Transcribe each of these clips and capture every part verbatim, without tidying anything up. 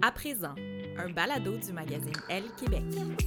À présent, un balado du magazine Elle Québec.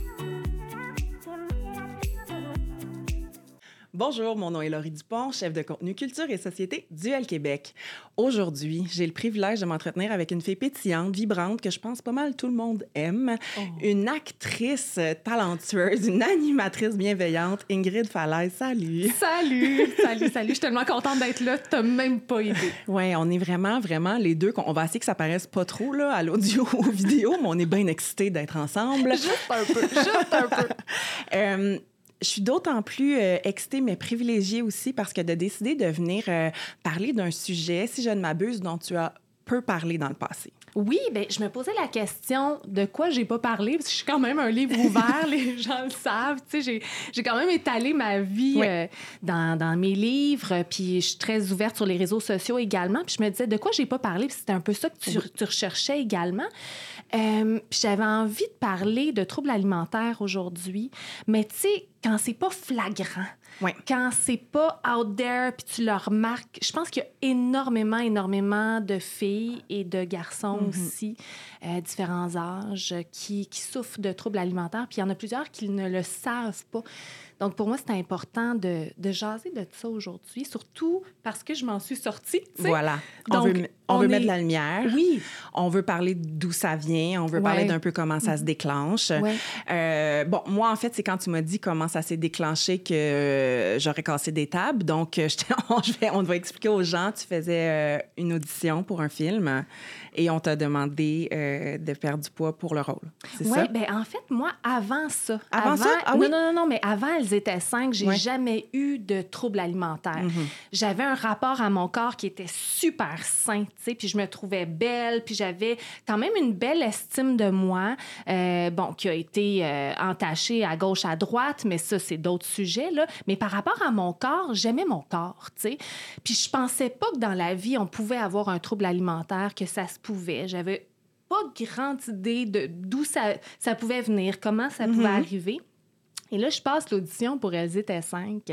Bonjour, mon nom est Laurie Dupont, chef de contenu culture et société du Elle Québec. Aujourd'hui, j'ai le privilège de m'entretenir avec une fille pétillante, vibrante, que je pense pas mal tout le monde aime, oh. Une actrice talentueuse, une animatrice bienveillante, Ingrid Falaise. Salut! Salut! Salut, salut! Je suis tellement contente d'être là, t'as même pas idée. Oui, on est vraiment, vraiment les deux. On va essayer que ça paraisse pas trop là, à l'audio ou aux vidéos, mais on est bien excités d'être ensemble. Juste un peu, juste un peu. euh, Je suis d'autant plus euh, excitée, mais privilégiée aussi, parce que de décider de venir euh, parler d'un sujet, si je ne m'abuse, dont tu as peu parlé dans le passé. Oui, bien, je me posais la question de quoi j'ai pas parlé, parce que je suis quand même un livre ouvert, les gens le savent. Tu sais, j'ai, j'ai quand même étalé ma vie oui. euh, dans, dans mes livres, puis je suis très ouverte sur les réseaux sociaux également. Puis je me disais, de quoi j'ai pas parlé, puis c'était un peu ça que tu, oui. tu recherchais également. Euh, puis j'avais envie de parler de troubles alimentaires aujourd'hui, mais tu sais, quand c'est pas flagrant, oui. quand c'est pas out there, puis tu le remarques, je pense qu'il y a énormément, énormément de filles et de garçons mm-hmm. aussi, euh, différents âges, qui, qui souffrent de troubles alimentaires, puis il y en a plusieurs qui ne le savent pas. Donc, pour moi, c'est important de, de jaser de ça aujourd'hui, surtout parce que je m'en suis sortie. T'sais. Voilà. Donc, on veut, on on veut est... mettre de la lumière. Oui. On veut parler d'où ça vient. On veut ouais. parler d'un peu comment ça se déclenche. Ouais. Euh, bon, moi, en fait, c'est quand tu m'as dit comment ça s'est déclenché que euh, j'aurais cassé des tables. Donc, je on, je vais, on va expliquer aux gens. Tu faisais euh, une audition pour un film et on t'a demandé euh, de perdre du poids pour le rôle. C'est ouais, ça? Oui, bien, en fait, moi, avant ça... Avant, avant ça? Ah oui? Non, non, non, non, mais avant, elles étaient cinq. J'ai ouais. jamais eu de troubles alimentaires. Mm-hmm. J'avais un rapport à mon corps qui était super sain, tu sais, puis je me trouvais belle, puis j'avais quand même une belle estime de moi, euh, bon, qui a été euh, entachée à gauche, à droite, mais ça, c'est d'autres sujets, là. Mais par rapport à mon corps, j'aimais mon corps, tu sais. Puis je pensais pas que dans la vie, on pouvait avoir un trouble alimentaire, que ça se pouvait. J'avais pas grande idée de d'où ça, ça pouvait venir, comment ça pouvait mm-hmm. arriver. Et là, je passe l'audition pour Elles étaient cinq,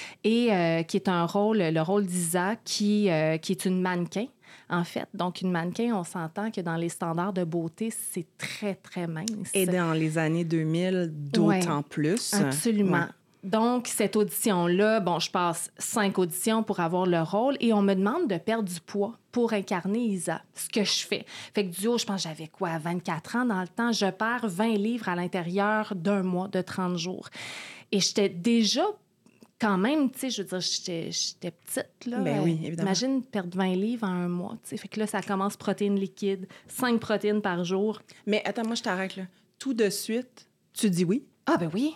et euh, qui est un rôle, le rôle d'Isa, qui, euh, qui est une mannequin, en fait. Donc, une mannequin, on s'entend que dans les standards de beauté, c'est très, très mince. Et dans les années deux mille, d'autant ouais, plus. Absolument. Ouais. Donc, cette audition-là, bon, je passe cinq auditions pour avoir le rôle et on me demande de perdre du poids pour incarner Isa, ce que je fais. Fait que du haut, je pense que j'avais quoi, vingt-quatre ans dans le temps, je perds vingt livres à l'intérieur d'un mois, de trente jours. Et j'étais déjà quand même, tu sais, je veux dire, j'étais, j'étais petite, là. Ben oui, évidemment. Imagine perdre vingt livres en un mois, tu sais. Fait que là, ça commence protéines liquides, cinq protéines par jour. Mais attends, moi, je t'arrête, là. Tout de suite, tu dis oui? Ah, ben oui.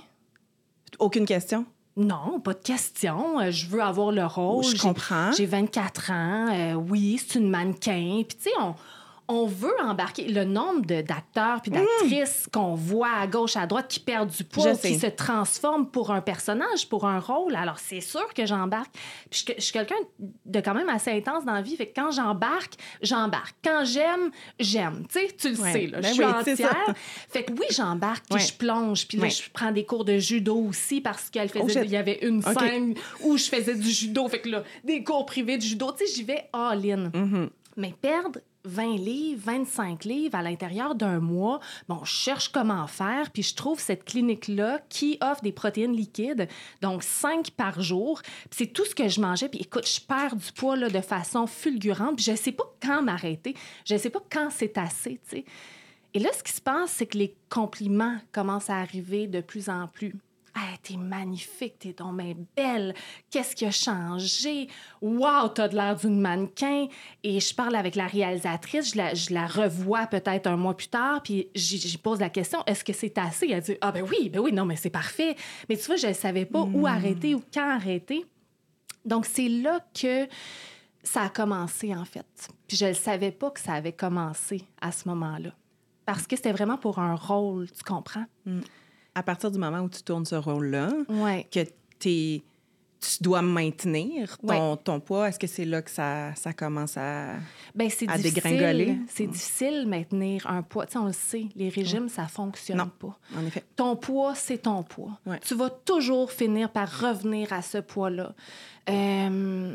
Aucune question? Non, pas de question. Euh, je veux avoir le rôle. Je j'ai, comprends. J'ai vingt-quatre ans. Euh, oui, c'est une mannequin. Puis, tu sais, on, on veut embarquer le nombre de, d'acteurs puis d'actrices mmh. qu'on voit à gauche, à droite qui perdent du poids, ou qui se transforment pour un personnage, pour un rôle. Alors, c'est sûr que j'embarque. Puis, je, je suis quelqu'un de quand même assez intense dans la vie. Fait que quand j'embarque, j'embarque. Quand j'aime, j'aime. Tu sais, tu le ouais. sais, là. Ben je suis oui, entière. Fait que oui, j'embarque, puis ouais. je plonge. Puis là, ouais. je prends des cours de judo aussi parce qu'il oh, y avait une okay. scène où je faisais du judo. Fait que là, des cours privés de judo. Tu sais, j'y vais all-in. Mm-hmm. Mais perdre vingt livres, vingt-cinq livres à l'intérieur d'un mois. Bon, je cherche comment faire, puis je trouve cette clinique-là qui offre des protéines liquides, donc cinq par jour. Puis c'est tout ce que je mangeais. Puis écoute, je perds du poids là, de façon fulgurante, puis je sais pas quand m'arrêter. Je sais pas quand c'est assez, tu sais. Et là, ce qui se passe, c'est que les compliments commencent à arriver de plus en plus. Hey, t'es magnifique, t'es donc bien belle. Qu'est-ce qui a changé? Wow, t'as de l'air d'une mannequin. Et je parle avec la réalisatrice, je la, je la revois peut-être un mois plus tard, puis j'y pose la question, est-ce que c'est assez? Elle dit, ah ben oui, ben oui, non, mais c'est parfait. Mais tu vois, je ne savais pas mmh. où arrêter ou quand arrêter. Donc, c'est là que ça a commencé, en fait. Puis je ne savais pas que ça avait commencé à ce moment-là. Parce que c'était vraiment pour un rôle, tu comprends? Mmh. À partir du moment où tu tournes ce rôle-là, ouais. que t'es, tu dois maintenir ton, ouais. ton poids, est-ce que c'est là que ça, ça commence à, ben, c'est à difficile, dégringoler? C'est mmh. difficile maintenir un poids. Tu sais, on le sait, les régimes, mmh. ça ne fonctionne non, pas. En effet. Ton poids, c'est ton poids. Ouais. Tu vas toujours finir par revenir à ce poids-là. Euh,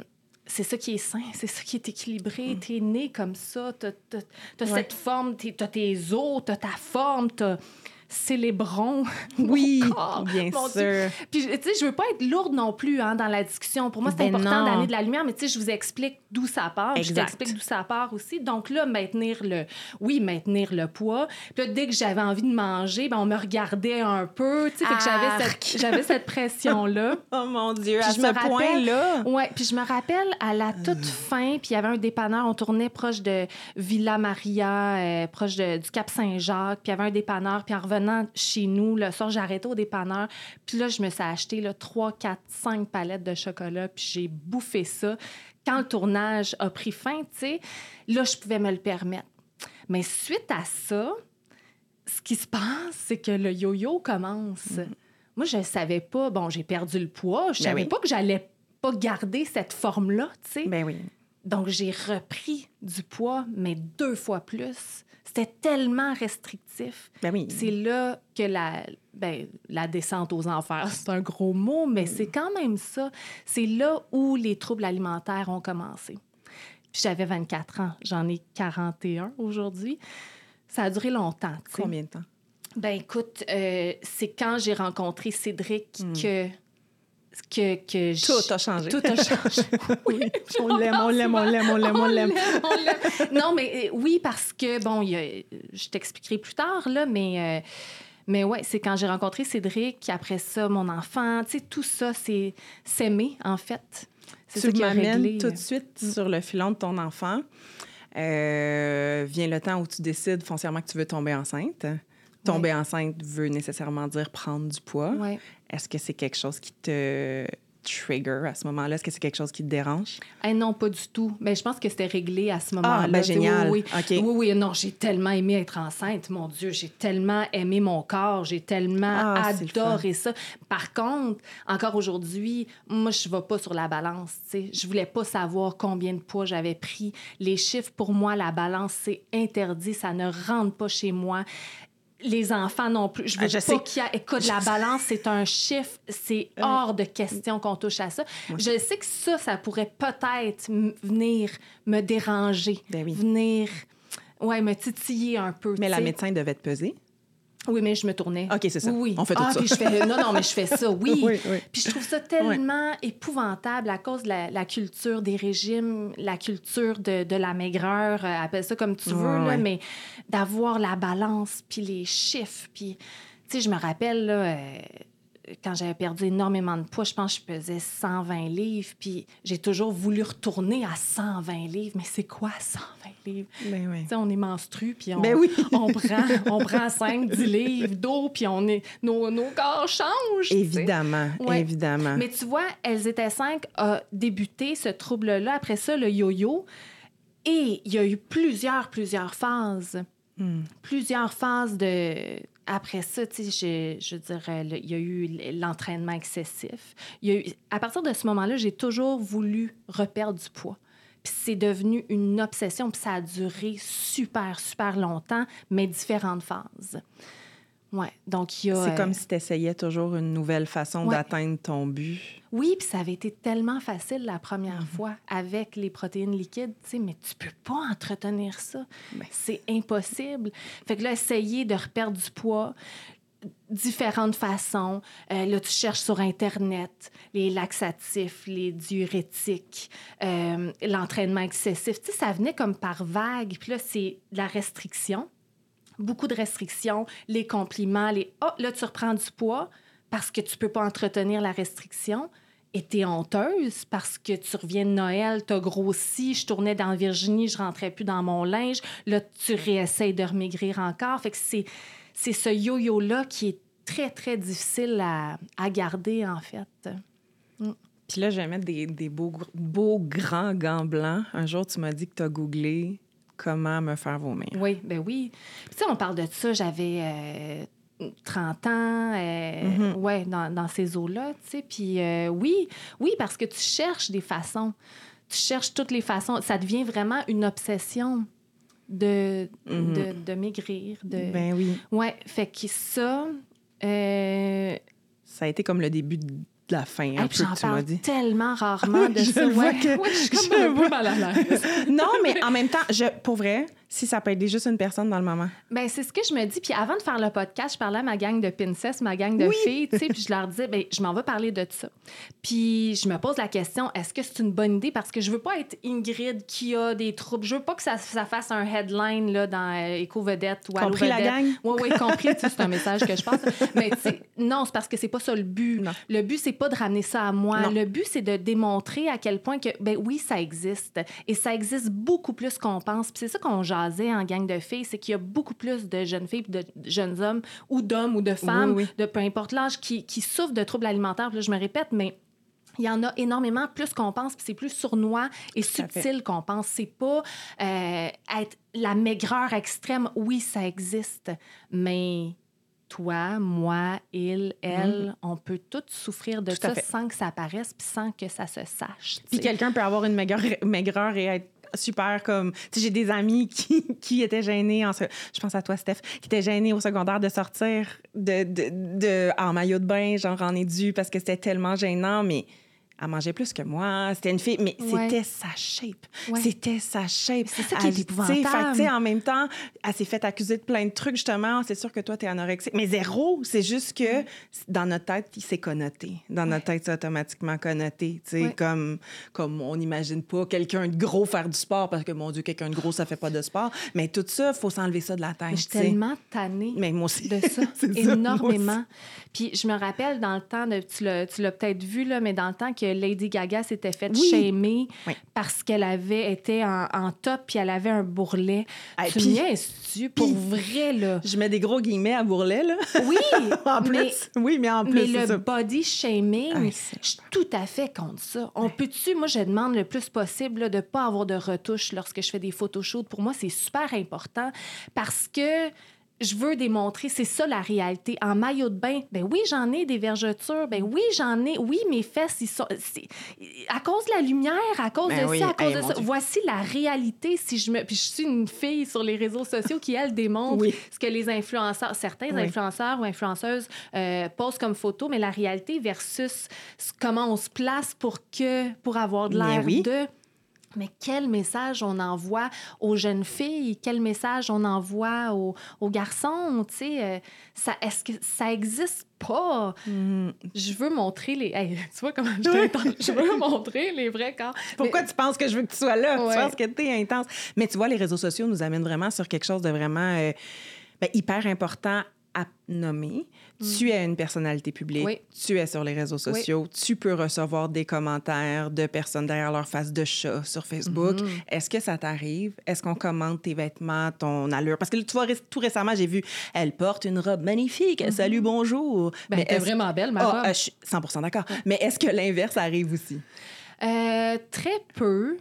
c'est ça qui est sain, c'est ça qui est équilibré. Mm. T'es né comme ça, t'as, t'as, t'as ouais. cette forme, t'as tes os, t'as ta forme, t'as... Célébrons. Oui, corps, bien sûr. Dieu. Puis, tu sais, je veux pas être lourde non plus hein, dans la discussion. Pour moi, c'est ben important d'amener de la lumière, mais tu sais, je vous explique d'où ça part. Exact. Je t'explique d'où ça part aussi. Donc là, maintenir le... Oui, maintenir le poids. Puis là, dès que j'avais envie de manger, ben, on me regardait un peu. Tu sais, fait que j'avais cette, j'avais cette pression-là. Oh mon Dieu, puis à je ce me rappelle, point-là. Oui, puis je me rappelle, à la toute euh... fin, puis il y avait un dépanneur, on tournait proche de Villa Maria, euh, proche de, du Cap-Saint-Jacques, puis il y avait un dépanneur, puis en revenant chez nous, le soir, j'arrêtais au dépanneur. Puis là, je me suis acheté là, trois, quatre, cinq palettes de chocolat, puis j'ai bouffé ça. Quand le tournage a pris fin, tu sais, là, je pouvais me le permettre. Mais suite à ça, ce qui se passe, c'est que le yo-yo commence. Mm-hmm. Moi, je ne savais pas. Bon, j'ai perdu le poids. Je ne savais oui. pas que j'allais pas garder cette forme-là, tu sais. Ben oui. Donc, j'ai repris du poids, mais deux fois plus. C'était tellement restrictif. Ben oui. C'est là que la, ben, la descente aux enfers, c'est un gros mot, mais mm. c'est quand même ça. C'est là où les troubles alimentaires ont commencé. Puis j'avais vingt-quatre ans. J'en ai quarante et un aujourd'hui. Ça a duré longtemps. T'sais. Combien de temps? Ben écoute, euh, c'est quand j'ai rencontré Cédric mm. que... Que, que je... Tout a changé. Tout a changé. Oui, on l'aime, on l'aime, on l'aime, on l'aime, on l'aime. On l'aime. Non, mais oui, parce que, bon, y a, je t'expliquerai plus tard, là, mais, euh, mais ouais, c'est quand j'ai rencontré Cédric, après ça, mon enfant, tu sais, tout ça, c'est s'aimer, en fait. C'est tu ça qui a m'amènes réglé. tout de suite sur le filon de ton enfant. Euh, vient le temps où tu décides foncièrement que tu veux tomber enceinte. Tomber ouais. enceinte veut nécessairement dire prendre du poids. Ouais. Est-ce que c'est quelque chose qui te trigger à ce moment-là? Est-ce que c'est quelque chose qui te dérange? Eh non, pas du tout. Mais je pense que c'était réglé à ce moment-là. Ah, ben génial. Oui, oui. Okay. oui, oui. Non, j'ai tellement aimé être enceinte, mon Dieu. J'ai tellement aimé mon corps. J'ai tellement ah, adoré ça. Par contre, encore aujourd'hui, moi, je ne vais pas sur la balance. T'sais. Je ne voulais pas savoir combien de poids j'avais pris. Les chiffres, pour moi, la balance, c'est interdit. Ça ne rentre pas chez moi. Les enfants non plus. Je veux ah, je pas sais. qu'il y a... Écoute, la balance, c'est un chiffre. C'est euh... hors de question qu'on touche à ça. Ouais. Je sais que ça, ça pourrait peut-être m- venir me déranger. Ben oui. Venir, ouais, me titiller un peu. Mais t'sais. La médecin devait te peser? Oui, mais je me tournais. OK, c'est ça. Oui, oui. On fait tout ah, ça. Puis je fais... Non, non, mais je fais ça, oui. oui, oui. Puis je trouve ça tellement oui. épouvantable à cause de la, la culture des régimes, la culture de, de la maigreur, euh, appelle ça comme tu veux, ouais, là, ouais. mais d'avoir la balance, puis les chiffres, puis... Tu sais, je me rappelle, là... Euh... quand j'avais perdu énormément de poids, je pense que je pesais cent vingt livres, puis j'ai toujours voulu retourner à cent vingt livres. Mais c'est quoi cent vingt livres? Ben oui. Tu sais, on est menstru, puis on, ben oui. on prend, on prend cinq dix livres d'eau, puis on est, nos, nos corps changent. Évidemment, ouais. évidemment. Mais tu vois, Elles étaient cinq a débuté ce trouble-là. Après ça, le yo-yo. Et il y a eu plusieurs, plusieurs phases. Hmm. Plusieurs phases de... Après ça, tu sais, je, je dirais, il y a eu l'entraînement excessif. Il y a eu, à partir de ce moment-là, j'ai toujours voulu reperdre du poids. Puis c'est devenu une obsession, puis ça a duré super, super longtemps, mais différentes phases. Ouais, donc il y a... C'est euh... comme si tu essayais toujours une nouvelle façon ouais. d'atteindre ton but. Oui, puis ça avait été tellement facile la première mm-hmm. fois avec les protéines liquides, tu sais, mais tu peux pas entretenir ça. Ben. C'est impossible. Fait que là, essayer de reperdre du poids, différentes façons. Euh, là, tu cherches sur Internet les laxatifs, les diurétiques, euh, l'entraînement excessif. Tu sais, ça venait comme par vague. Puis là, c'est de la restriction. Beaucoup de restrictions, les compliments, les « Ah, oh, là, tu reprends du poids parce que tu peux pas entretenir la restriction. » Et t'es honteuse parce que tu reviens de Noël, t'as grossi, je tournais dans Virginie, je rentrais plus dans mon linge. Là, tu réessayes de remaigrir encore. Fait que c'est, c'est ce yo-yo-là qui est très, très difficile à, à garder, en fait. Mm. Puis là, je vais mettre des, des beaux, beaux grands gants blancs. Un jour, tu m'as dit que t'as googlé comment me faire vomir. Oui, ben oui. Tu sais, on parle de ça, j'avais euh, trente ans, euh, mm-hmm. ouais, dans, dans ces eaux-là, tu sais. Puis euh, oui, oui, parce que tu cherches des façons. Tu cherches toutes les façons. Ça devient vraiment une obsession de, mm-hmm. de, de maigrir. De... Ben oui. Ouais, fait que ça... Euh... Ça a été comme le début de de la faim, un hey, peu, que tu m'as dit. Tellement rarement de je ça. le vois Ouais. que... Ouais, je suis je comme un vois. peu mal à l'aise. Non, mais en même temps, je, pour vrai, si ça peut aider juste une personne dans le moment. Ben c'est ce que je me dis. Puis avant de faire le podcast, je parlais à ma gang de princesses, ma gang de oui. filles, tu sais, puis je leur disais, ben je m'en vais parler de ça. Puis je me pose la question, est-ce que c'est une bonne idée? Parce que je veux pas être Ingrid qui a des troubles. Je veux pas que ça, ça fasse un headline là, dans euh, Éco-Vedette ou Allo Compris la Vedette. gang? Oui, oui, compris. Tu sais, c'est un message que je passe. Mais tu sais, non, c'est parce que c'est pas ça le but. Non. Le but, c'est pas de ramener ça à moi. Non. Le but, c'est de démontrer à quel point que, ben oui, ça existe. Et ça existe beaucoup plus qu'on pense. Puis c'est ça qu'on jasait en gang de filles, c'est qu'il y a beaucoup plus de jeunes filles, de jeunes hommes, ou d'hommes ou de femmes, oui, oui. de peu importe l'âge, qui, qui souffrent de troubles alimentaires. Puis là, je me répète, mais il y en a énormément plus qu'on pense, puis c'est plus sournois et subtil qu'on pense. C'est pas euh, être la maigreur extrême. Oui, ça existe, mais toi, moi, il, elle, mm. on peut tous souffrir de tout ça sans que ça apparaisse puis sans que ça se sache. Puis quelqu'un peut avoir une maigreur, maigreur et être super comme... Tu sais, j'ai des amis qui, qui étaient gênés, en, je pense à toi, Steph, qui étaient gênés au secondaire de sortir de, de, de, en maillot de bain, genre en édu, parce que c'était tellement gênant, mais... Elle mangeait plus que moi. C'était une fille, mais ouais. c'était sa shape. Ouais. C'était sa shape. C'est ça qui est épouvantable. Fait, t'sais, en même temps, elle s'est fait accuser de plein de trucs, justement. C'est sûr que toi, t'es anorexique. Mais zéro. C'est juste que ouais. dans notre tête, c'est connoté. Dans ouais. notre tête, c'est automatiquement connoté. Ouais. Comme, comme on n'imagine pas quelqu'un de gros faire du sport parce que, mon Dieu, quelqu'un de gros, ça fait pas de sport. Mais tout ça, il faut s'enlever ça de la tête. Je suis tellement tannée mais moi aussi. de ça. Énormément. Ça, Puis je me rappelle dans le temps, de, tu l'as, tu l'as peut-être vu, là, mais dans le temps que Lady Gaga s'était faite oui. shamer oui. parce qu'elle avait été en, en top puis elle avait un bourrelet. Ah, tu me niaises-tu? Pour pis, vrai, là. Je mets des gros guillemets à bourrelet, là. Oui, en plus. Mais, oui, mais en plus, mais c'est le ça. body shaming, ah, je suis tout à fait contre ça. On ouais. peut-tu... Moi, je demande le plus possible là, de ne pas avoir de retouches lorsque je fais des photoshoots. Pour moi, c'est super important parce que je veux démontrer, c'est ça la réalité. En maillot de bain, ben oui, j'en ai des vergetures, ben oui, j'en ai, oui, mes fesses, ils sont... C'est, à cause de la lumière, à cause ben de oui. ça, à cause hey, de ça. Dieu. Voici la réalité. Si je me... Puis je suis une fille sur les réseaux sociaux qui, elle, démontre oui. ce que les influenceurs, certains oui. influenceurs ou influenceuses euh, posent comme photo, mais la réalité versus comment on se place pour que, pour avoir de l'air oui. de... Mais quel message on envoie aux jeunes filles? Quel message on envoie aux, aux garçons? Tu sais, euh, ça, est-ce que ça existe pas? Mm. Je veux montrer les... Hey, tu vois comment je suis intense? Je veux montrer les vrais corps. Pourquoi mais... tu penses que je veux que tu sois là? Ouais. Tu penses que t'es intense? Mais tu vois, les réseaux sociaux nous amènent vraiment sur quelque chose de vraiment euh, ben, hyper important à nommer. Mm. Tu es une personnalité publique, oui. tu es sur les réseaux sociaux, oui. tu peux recevoir des commentaires de personnes derrière leur face de chat sur Facebook. Mm. Est-ce que ça t'arrive? Est-ce qu'on commente tes vêtements, ton allure? Parce que tu vois, tout récemment, j'ai vu, elle porte une robe magnifique, mm-hmm. salut, bonjour. Ben, elle est vraiment belle, ma oh, robe. Euh, je suis cent pour cent d'accord. Ouais. Mais est-ce que l'inverse arrive aussi? Euh, très peu,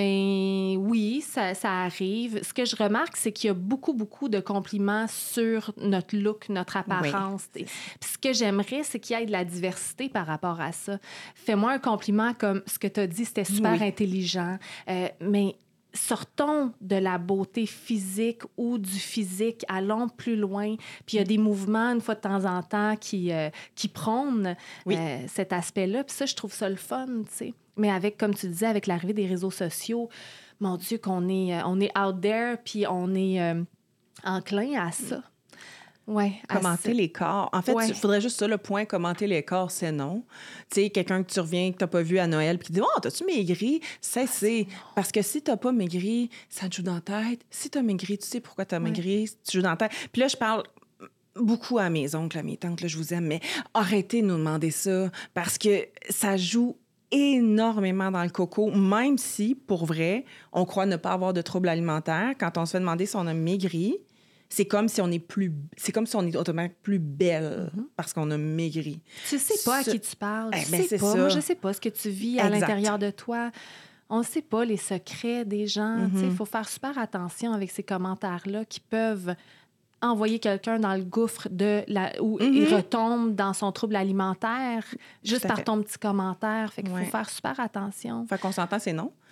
mais oui, ça, ça arrive. Ce que je remarque, c'est qu'il y a beaucoup, beaucoup de compliments sur notre look, notre apparence. Oui. Puis ce que j'aimerais, c'est qu'il y ait de la diversité par rapport à ça. Fais-moi un compliment comme ce que tu as dit, c'était super oui. intelligent, euh, mais sortons de la beauté physique ou du physique, allons plus loin. Puis il y a des mouvements, une fois de temps en temps, qui, euh, qui prônent oui. euh, cet aspect-là. Puis ça, je trouve ça le fun, tu sais. Mais avec, comme tu disais, avec l'arrivée des réseaux sociaux, mon Dieu, qu'on est, on est out there, puis on est euh, enclin à ça. Ouais, commenter les corps. En fait, il ouais. faudrait juste ça, le point, commenter les corps, c'est non. Tu sais, quelqu'un que tu reviens, que tu n'as pas vu à Noël, puis qui dit « Oh, t'as-tu maigri? » C'est, c'est. Parce que si tu n'as pas maigri, ça te joue dans la tête. Si tu as maigri, tu sais pourquoi tu as ouais. maigri, tu joues dans la tête. Puis là, je parle beaucoup à mes oncles, à mes tantes, là, je vous aime, mais arrêtez de nous demander ça parce que ça joue énormément dans le coco, même si, pour vrai, on croit ne pas avoir de troubles alimentaires. Quand on se fait demander si on a maigri, c'est comme si on est plus c'est comme si on est automatiquement plus belle mm-hmm. parce qu'on a maigri. Tu sais pas ce... à qui tu parles. Eh tu ben, sais c'est pas. ça. Moi, je sais pas ce que tu vis à exact. L'intérieur de toi. On ne sait pas les secrets des gens. Il mm-hmm. faut faire super attention avec ces commentaires-là qui peuvent envoyer quelqu'un dans le gouffre de la où mm-hmm. il retombe dans son trouble alimentaire juste par ton petit commentaire. Fait qu'il ouais. faut faire super attention. Fait qu'on s'entend, c'est non.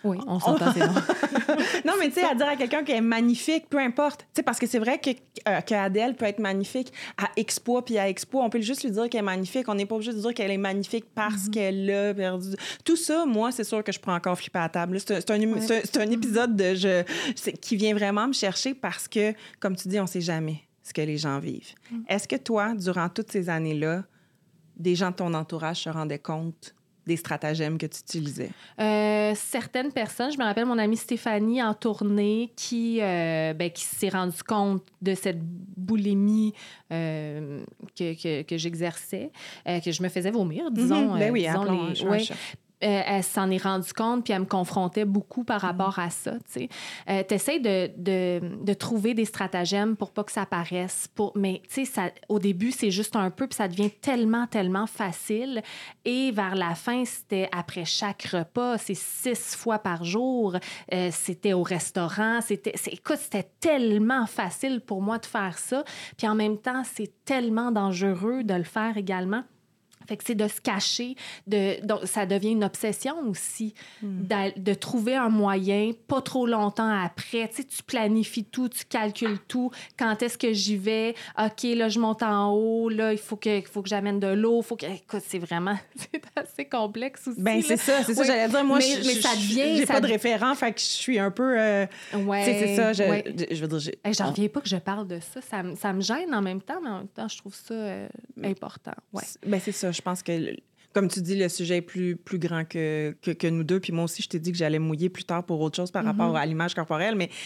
Oui, on s'entend, c'est bon. Non, mais tu sais, à dire à quelqu'un qu'elle est magnifique, peu importe. Tu sais, parce que c'est vrai que, euh, qu'Adèle peut être magnifique à X poids, puis à X poids, on peut juste lui dire qu'elle est magnifique. On n'est pas obligé de dire qu'elle est magnifique parce mm-hmm. qu'elle a perdu. Tout ça, moi, c'est sûr que je prends encore flipper à la table. C'est, c'est, un, ouais. c'est, un, c'est un épisode de je, qui vient vraiment me chercher parce que, comme tu dis, on ne sait jamais ce que les gens vivent. Mm. Est-ce que toi, durant toutes ces années-là, des gens de ton entourage se rendaient compte des stratagèmes que tu utilisais? Euh, certaines personnes, je me rappelle mon amie Stéphanie en tournée qui, euh, ben, qui s'est rendue compte de cette boulimie euh, que, que, que j'exerçais, euh, que je me faisais vomir, disons. Mm-hmm. Ben oui, euh, disons appelons les, un ouais. chat. Euh, elle s'en est rendue compte, puis elle me confrontait beaucoup par rapport à ça, tu sais. Euh, t'essayes de, de, de trouver des stratagèmes pour pas que ça paraisse, pour... mais tu sais, au début, c'est juste un peu, puis ça devient tellement, tellement facile. Et vers la fin, c'était après chaque repas, c'est six fois par jour, euh, c'était au restaurant, c'était... C'est, écoute, c'était tellement facile pour moi de faire ça, puis en même temps, c'est tellement dangereux de le faire également. Fait que c'est de se cacher, de, donc ça devient une obsession aussi, mm. de, de trouver un moyen, pas trop longtemps après. Tu sais, tu planifies tout, tu calcules tout. Quand est-ce que j'y vais? OK, là, je monte en haut. Là, il faut que, faut que j'amène de l'eau. Faut que... Écoute, c'est vraiment... C'est assez complexe aussi. Bien, c'est ça. C'est oui. ça, j'allais dire. Moi, mais, je, mais ça devient... J'ai ça... pas de référent, fait que je suis un peu... Euh... Ouais. Tu sais, c'est ça. Je, ouais. je, je veux dire... Je... Hey, j'en reviens pas que je parle de ça. Ça, ça me gêne en même temps, mais en même temps, je trouve ça euh, important. Ouais. Bien, c'est ça. Je pense que, comme tu dis, le sujet est plus, plus grand que, que, que nous deux. Puis moi aussi, je t'ai dit que j'allais mouiller plus tard pour autre chose par mm-hmm. rapport à l'image corporelle. Mais,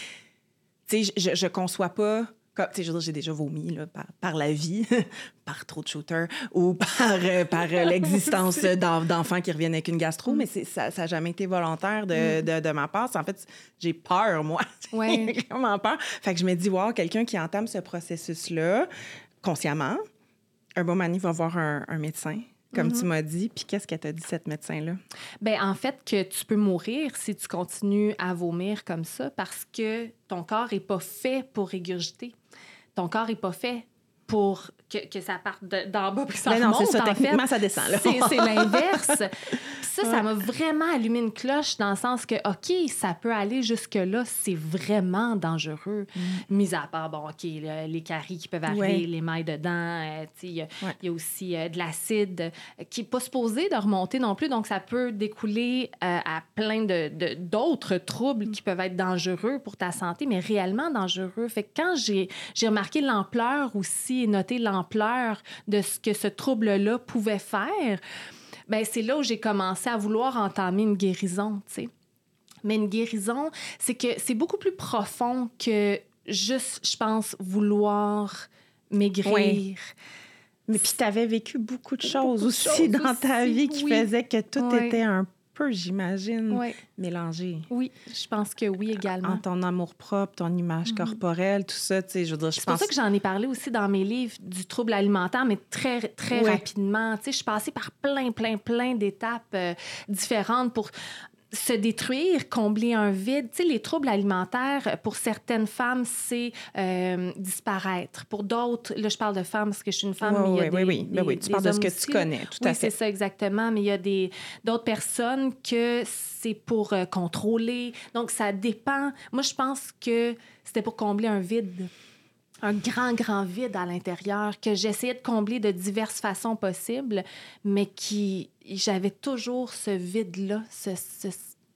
tu sais, je, je conçois pas... Tu sais, je veux dire, j'ai déjà vomi là, par, par la vie, par trop de shooters ou par, euh, par euh, l'existence d'en, d'enfants qui reviennent avec une gastro, mm. mais c'est, ça n'a jamais été volontaire de, mm. de, de ma part. En fait, j'ai peur, moi. Ouais. J'ai vraiment peur. Fait que je me dis, wow, quelqu'un qui entame ce processus-là, consciemment, un bon moment, il va voir un, un médecin, comme mm-hmm. tu m'as dit. Puis qu'est-ce qu'elle t'a dit, cette médecin-là? Bien, en fait, que tu peux mourir si tu continues à vomir comme ça parce que ton corps n'est pas fait pour régurgiter. Ton corps n'est pas fait pour que, que ça parte de, d'en bas puis que ça ben non, remonte. C'est ça, en techniquement, fait. ça descend. Là. C'est, c'est l'inverse. Ça, ouais. ça m'a vraiment allumé une cloche dans le sens que, OK, ça peut aller jusque-là, c'est vraiment dangereux. Mm. Mis à part, bon, OK, le, les caries qui peuvent arriver, ouais. les mailles dedans, euh, il y, ouais. y a aussi euh, de l'acide euh, qui n'est pas supposé de remonter non plus, donc ça peut découler euh, à plein de, de, d'autres troubles mm. qui peuvent être dangereux pour ta santé, mais réellement dangereux. Fait que quand j'ai, j'ai remarqué l'ampleur aussi et noté l'ampleur de ce que ce trouble-là pouvait faire, bien, c'est là où j'ai commencé à vouloir entamer une guérison, tu sais. Mais une guérison, c'est que c'est beaucoup plus profond que juste, je pense, vouloir maigrir. Oui. Mais puis tu avais vécu beaucoup de choses beaucoup aussi de choses dans aussi, ta vie qui oui. faisaient que tout oui. était un peu, j'imagine, oui. mélangé. Oui, je pense que oui également. En ton amour-propre, ton image mm-hmm. corporelle, tout ça, tu sais, je veux dire, je C'est pense... pour ça que j'en ai parlé aussi dans mes livres du trouble alimentaire, mais très, très oui. rapidement. Tu sais, je suis passée par plein, plein, plein d'étapes euh, différentes pour se détruire, combler un vide. Tu sais, les troubles alimentaires, pour certaines femmes, c'est euh, disparaître. Pour d'autres, là, je parle de femmes parce que je suis une femme, oui, mais il y a oui, des, oui, oui. Des, ben oui, tu parles de ce que aussi. Tu connais, tout oui, à fait. c'est ça, exactement. Mais il y a des, d'autres personnes que c'est pour euh, contrôler. Donc, ça dépend. Moi, je pense que c'était pour combler un vide. Un grand, grand vide à l'intérieur que j'essayais de combler de diverses façons possibles, mais qui... J'avais toujours ce vide-là, ce... ce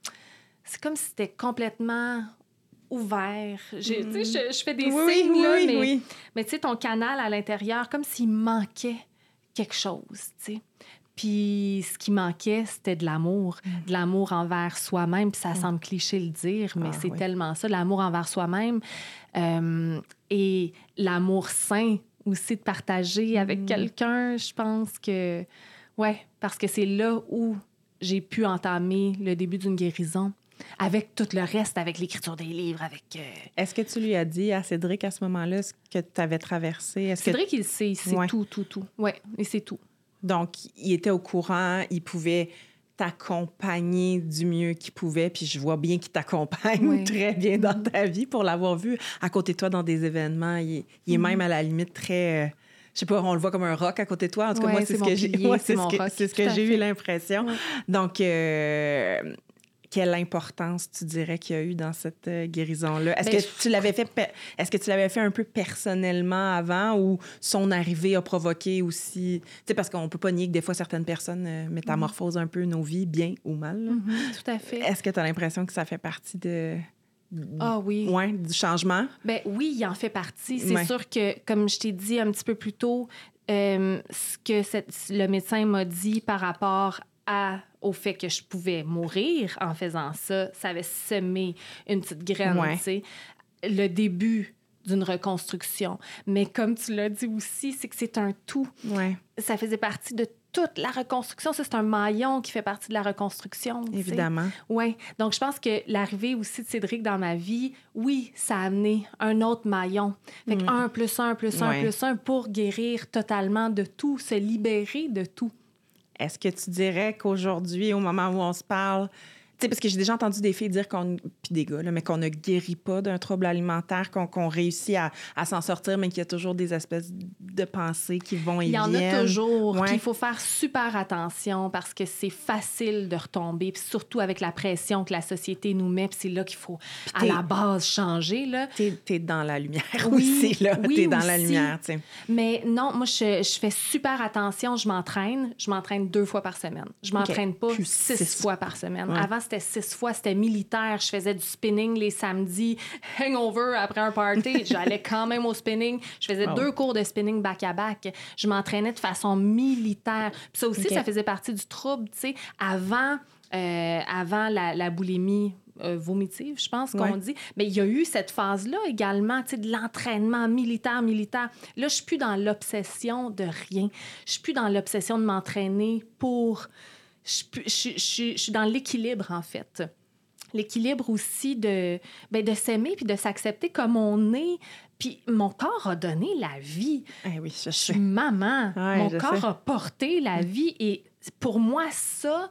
c'est comme si c'était complètement ouvert. J'ai, mm. je, je fais des oui, signes, oui, là, oui, mais, oui. mais tu sais, ton canal à l'intérieur, comme s'il manquait quelque chose, tu sais. Puis ce qui manquait, c'était de l'amour. Mm. De l'amour envers soi-même. Puis ça mm. semble cliché le dire, mais ah, c'est oui. tellement ça, l'amour envers soi-même. Euh, et l'amour sain aussi de partager mm. avec quelqu'un, je pense que... Ouais, parce que c'est là où j'ai pu entamer le début d'une guérison. Avec tout le reste, avec l'écriture des livres, avec... Euh... Est-ce que tu lui as dit à Cédric, à ce moment-là, ce que tu avais traversé? Est-ce Cédric, que... il sait, il sait ouais. tout, tout, tout. Oui, et c'est tout. Donc, il était au courant, il pouvait t'accompagner du mieux qu'il pouvait, puis je vois bien qu'il t'accompagne oui. très bien dans ta vie pour l'avoir vu à côté de toi dans des événements. Il est, il est mm-hmm. même à la limite très... Euh... Je sais pas, on le voit comme un rock à côté de toi. En tout cas, ouais, moi, c'est, c'est ce que j'ai, moi, c'est, c'est ce que, c'est ce que j'ai eu l'impression. Ouais. Donc... Euh... quelle importance tu dirais qu'il y a eu dans cette euh, guérison-là? Est-ce Ben, que tu l'avais fait pe- est-ce que tu l'avais fait un peu personnellement avant ou son arrivée a provoqué aussi... Tu sais, parce qu'on peut pas nier que des fois, certaines personnes euh, métamorphosent un peu nos vies, bien ou mal. là. Mm-hmm, tout à fait. Est-ce que tu as l'impression que ça fait partie de... Ah oui. Ouais, du changement? Ben oui, il en fait partie. C'est Ouais. sûr que, comme je t'ai dit un petit peu plus tôt, euh, ce que cette, le médecin m'a dit par rapport à, au fait que je pouvais mourir en faisant ça, ça avait semé une petite graine, Ouais. tu sais. Le début d'une reconstruction. Mais comme tu l'as dit aussi, c'est que c'est un tout. Ouais, Ça faisait partie de toute la reconstruction. Ça, c'est un maillon qui fait partie de la reconstruction. tu sais. évidemment. Oui. Donc, je pense que l'arrivée aussi de Cédric dans ma vie, oui, ça a amené un autre maillon. Fait que un plus un plus un Ouais. plus un pour guérir totalement de tout, se libérer de tout. Est-ce que tu dirais qu'aujourd'hui, au moment où on se parle, tu sais, parce que j'ai déjà entendu des filles dire qu'on, puis des gars, là, mais qu'on ne guérit pas d'un trouble alimentaire, qu'on, qu'on réussit à, à s'en sortir, mais qu'il y a toujours des espèces de pensées qui vont et Il y en viennent. a toujours. Ouais. Puis il faut faire super attention parce que c'est facile de retomber, puis surtout avec la pression que la société nous met, puis c'est là qu'il faut, à t'es- la base, changer, là. T'es, t'es dans la lumière Oui, aussi, là. oui, T'es dans la aussi. lumière, tu sais. Mais non, moi, je, je fais super attention. Je m'entraîne. Je m'entraîne deux fois par semaine. Je m'entraîne pas Plus six, six. fois par semaine. Ouais. Avant, c'était six fois. C'était militaire. Je faisais du spinning les samedis. Hangover après un party. J'allais quand même au spinning. Je faisais Wow. deux cours de spinning back-à-back. Je m'entraînais de façon militaire. Puis ça aussi, OK. ça faisait partie du trouble. Tu sais, avant, euh, avant la, la boulimie... Euh, vomitive, je pense qu'on Ouais. dit. Mais il y a eu cette phase-là également, tu sais, de l'entraînement militaire, militaire. Là, je suis plus dans l'obsession de rien. Je suis plus dans l'obsession de m'entraîner pour... Je suis plus- je suis- je suis je suis dans l'équilibre, en fait. L'équilibre aussi de, ben, de s'aimer puis de s'accepter comme on est. Puis mon corps a donné la vie. Eh oui, je Je sais. suis maman. Ouais, Mon je corps sais. a porté la vie. Et pour moi, ça,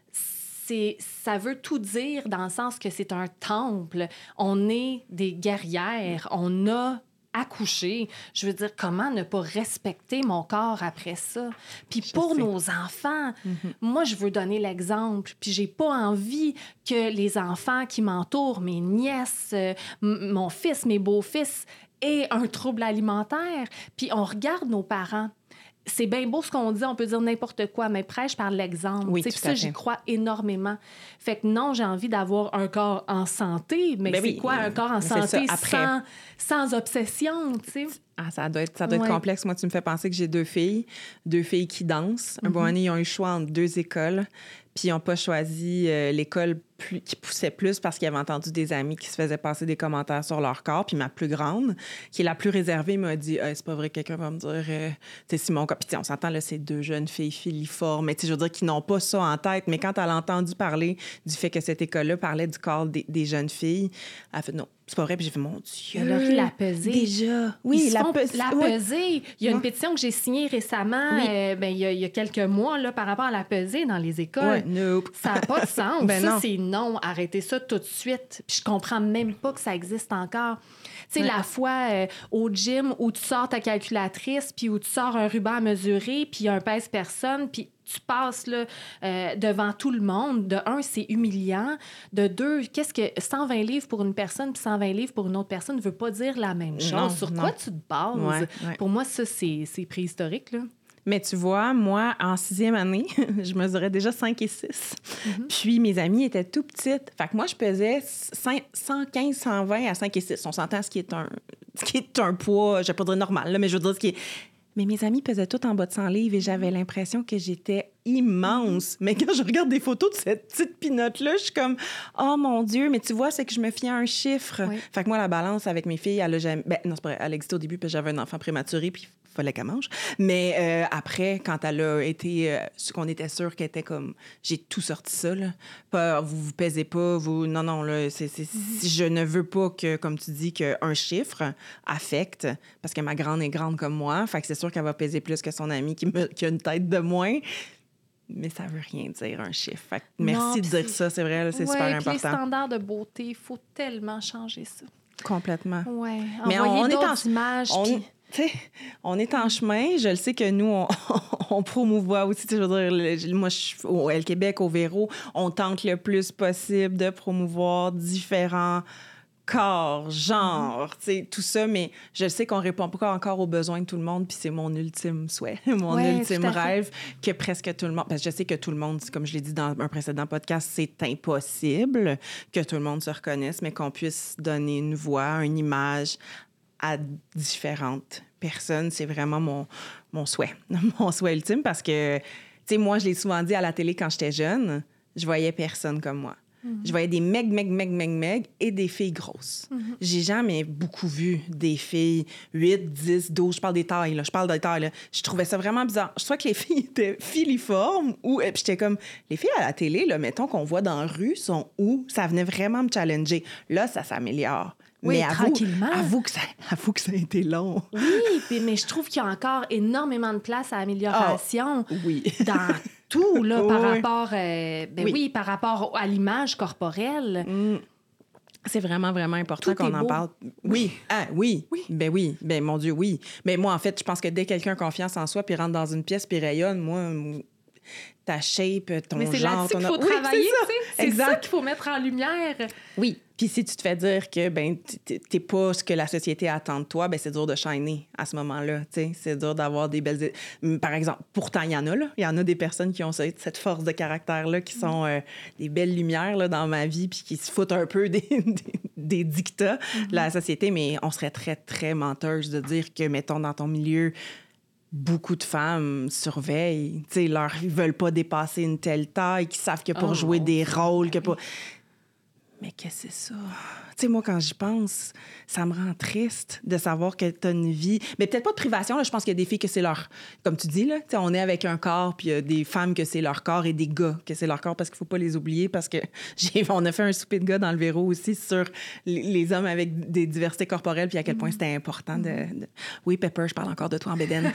c'est, ça veut tout dire dans le sens que c'est un temple. On est des guerrières. On a accouché. Je veux dire, comment ne pas respecter mon corps après ça? Puis Je pour sais. nos enfants, moi, je veux donner l'exemple. Puis j'ai pas envie que les enfants qui m'entourent, mes nièces, euh, m- mon fils, mes beaux-fils, aient un trouble alimentaire. Puis on regarde nos parents. C'est bien beau ce qu'on dit, on peut dire n'importe quoi, mais prêche par l'exemple. Oui, Tu sais, tout puis à ça, fait. j'y crois énormément. Fait que non, j'ai envie d'avoir un corps en santé, mais Ben c'est oui, quoi un corps en mais c'est ça, santé après. sans, sans obsession, tu sais? Ah, ça doit être, ça doit Ouais. être complexe. Moi, tu me fais penser que j'ai deux filles, deux filles qui dansent. Un bon Mm-hmm. année, ils ont eu le choix entre deux écoles, puis ils n'ont pas choisi euh, l'école plus, qui poussait plus parce qu'ils avaient entendu des amis qui se faisaient passer des commentaires sur leur corps. Puis ma plus grande, qui est la plus réservée, m'a dit hey, c'est pas vrai que quelqu'un va me dire, euh, tu sais, si mon corps. Puis tu sais, on s'entend, là, c'est deux jeunes filles filiformes, mais tu sais, je veux dire, qui n'ont pas ça en tête. Mais quand elle a entendu parler du fait que cette école-là parlait du corps des, des jeunes filles, elle a fait non, c'est pas vrai. Puis j'ai fait mon Dieu. Elle a ri la pesée. Déjà. Oui, Ils se la, font pe- la ouais. pesée. Il y a une Ouais. pétition que j'ai signée récemment, Oui. euh, ben, il, y a, il y a quelques mois, là, par rapport à la pesée dans les écoles. Ouais, nope. Ça n'a pas de sens. Ben ça, non. c'est non. Arrêtez ça tout de suite. Puis je comprends même pas que ça existe encore. Tu sais, Ouais. la fois euh, au gym où tu sors ta calculatrice, puis où tu sors un ruban à mesurer, puis il y a un pèse-personne, puis tu passes là, euh, devant tout le monde. De un, c'est humiliant. De deux, qu'est-ce que cent vingt livres pour une personne puis cent vingt livres pour une autre personne ne veut pas dire la même chose. Non, Sur non. quoi tu te bases? Ouais, ouais. Pour moi, ça, c'est, c'est préhistorique, là. Mais tu vois, moi, en sixième année, je mesurais déjà cinq et six. Puis mes amies étaient tout petites. Fait que moi, je pesais cent quinze, cent vingt à cinq et six. On s'entend ce qui est un, ce qui est un poids, je vais pas dire normal, là, mais je veux dire ce qui est... Mais mes amis pesaient tout en bas de cent livres et j'avais l'impression que j'étais immense. Mais quand je regarde des photos de cette petite pinotte-là, je suis comme « Oh mon Dieu! » Mais tu vois, c'est que je me fiais à un chiffre. Oui. Fait que moi, la balance avec mes filles, elle a jamais... Ben, non, c'est pas vrai. Elle existait au début parce que j'avais un enfant prématuré puis il fallait qu'elle mange. Mais euh, après, quand elle a été... Euh, ce qu'on était sûr qu'elle était comme... J'ai tout sorti ça, là. Pas, vous vous pesez pas, vous... Non, non, là, c'est, c'est, si je ne veux pas que, comme tu dis, qu'un chiffre affecte, parce que ma grande est grande comme moi, fait que c'est sûr qu'elle va peser plus que son amie qui, me, qui a une tête de moins. Mais ça veut rien dire, un chiffre. Fait que merci Non, de puis dire c'est- ça, c'est vrai, là, c'est Ouais, super puis important. les standards de beauté, il faut tellement changer ça. Complètement. Ouais. Mais Envoyer on est d'autres en- images, On, puis- tu sais, on est en chemin. Je le sais que nous, on, on promouvoit aussi, tu sais, je veux dire, moi, je suis au L Québec, au Véro, on tente le plus possible de promouvoir différents corps, genre, tu sais, tout ça, mais je sais qu'on répond pas encore aux besoins de tout le monde, puis c'est mon ultime souhait, mon ouais, ultime rêve, que presque tout le monde, parce que je sais que tout le monde, comme je l'ai dit dans un précédent podcast, c'est impossible que tout le monde se reconnaisse, mais qu'on puisse donner une voix, une image à différentes personnes, c'est vraiment mon, mon souhait, mon souhait ultime, parce que, tu sais, moi, je l'ai souvent dit à la télé quand j'étais jeune, je voyais personne comme moi. Je voyais des mecs, mecs, mecs, mecs, mecs et des filles grosses. Mm-hmm. J'ai jamais beaucoup vu des filles huit, dix, douze. Je parle des tailles, là. Je parle des tailles, là. Je trouvais ça vraiment bizarre. Je trouvais que les filles étaient filiformes ou... Puis j'étais comme... Les filles à la télé, là, mettons, qu'on voit dans la rue, sont où? Ça venait vraiment me challenger. Là, ça s'améliore. Oui, mais avoue, tranquillement. Avoue que, ça, avoue que ça a été long. Oui, puis, mais je trouve qu'il y a encore énormément de place à amélioration. Oh, oui. Dans tout, là, oui, par oui. rapport... Euh, ben oui. oui, par rapport à l'image corporelle. Mm. C'est vraiment, vraiment important tout qu'on en beau. parle. Oui, ah, oui. oui. Ben oui, ben mon Dieu, oui. Mais moi, en fait, je pense que dès que quelqu'un a confiance en soi puis rentre dans une pièce puis rayonne, moi... ta shape, ton mais c'est genre... là-dessus ton... qu'il faut oui, travailler, c'est ça. C'est exact. ça qu'il faut mettre en lumière. Oui. Puis si tu te fais dire que ben t'es pas ce que la société attend de toi, ben c'est dur de shiner à ce moment-là. T'sais. C'est dur d'avoir des belles... Par exemple, pourtant, il y en a, là. Il y en a des personnes qui ont cette force de caractère-là, qui sont euh, des belles lumières là, dans ma vie, puis qui se foutent un peu des, des, des dictats mm-hmm. de la société. Mais on serait très, très menteuse de dire que, mettons, dans ton milieu... beaucoup de femmes surveillent. T'sais, leur, ils veulent pas dépasser une telle taille, qu'ils savent que pour oh, jouer des rôles, que pour... Mais qu'est-ce que c'est ça? Tu sais, moi, quand j'y pense, ça me rend triste de savoir que t'as une vie... Mais peut-être pas de privation, là. Je pense qu'il y a des filles que c'est leur... Comme tu dis, là, on est avec un corps, puis il y a des femmes que c'est leur corps et des gars que c'est leur corps, parce qu'il faut pas les oublier, parce que j'ai... on a fait un souper de gars dans le Véro aussi sur les hommes avec des diversités corporelles, puis à quel point c'était important de... de... Oui, Pepper, je parle encore de toi en bédaine.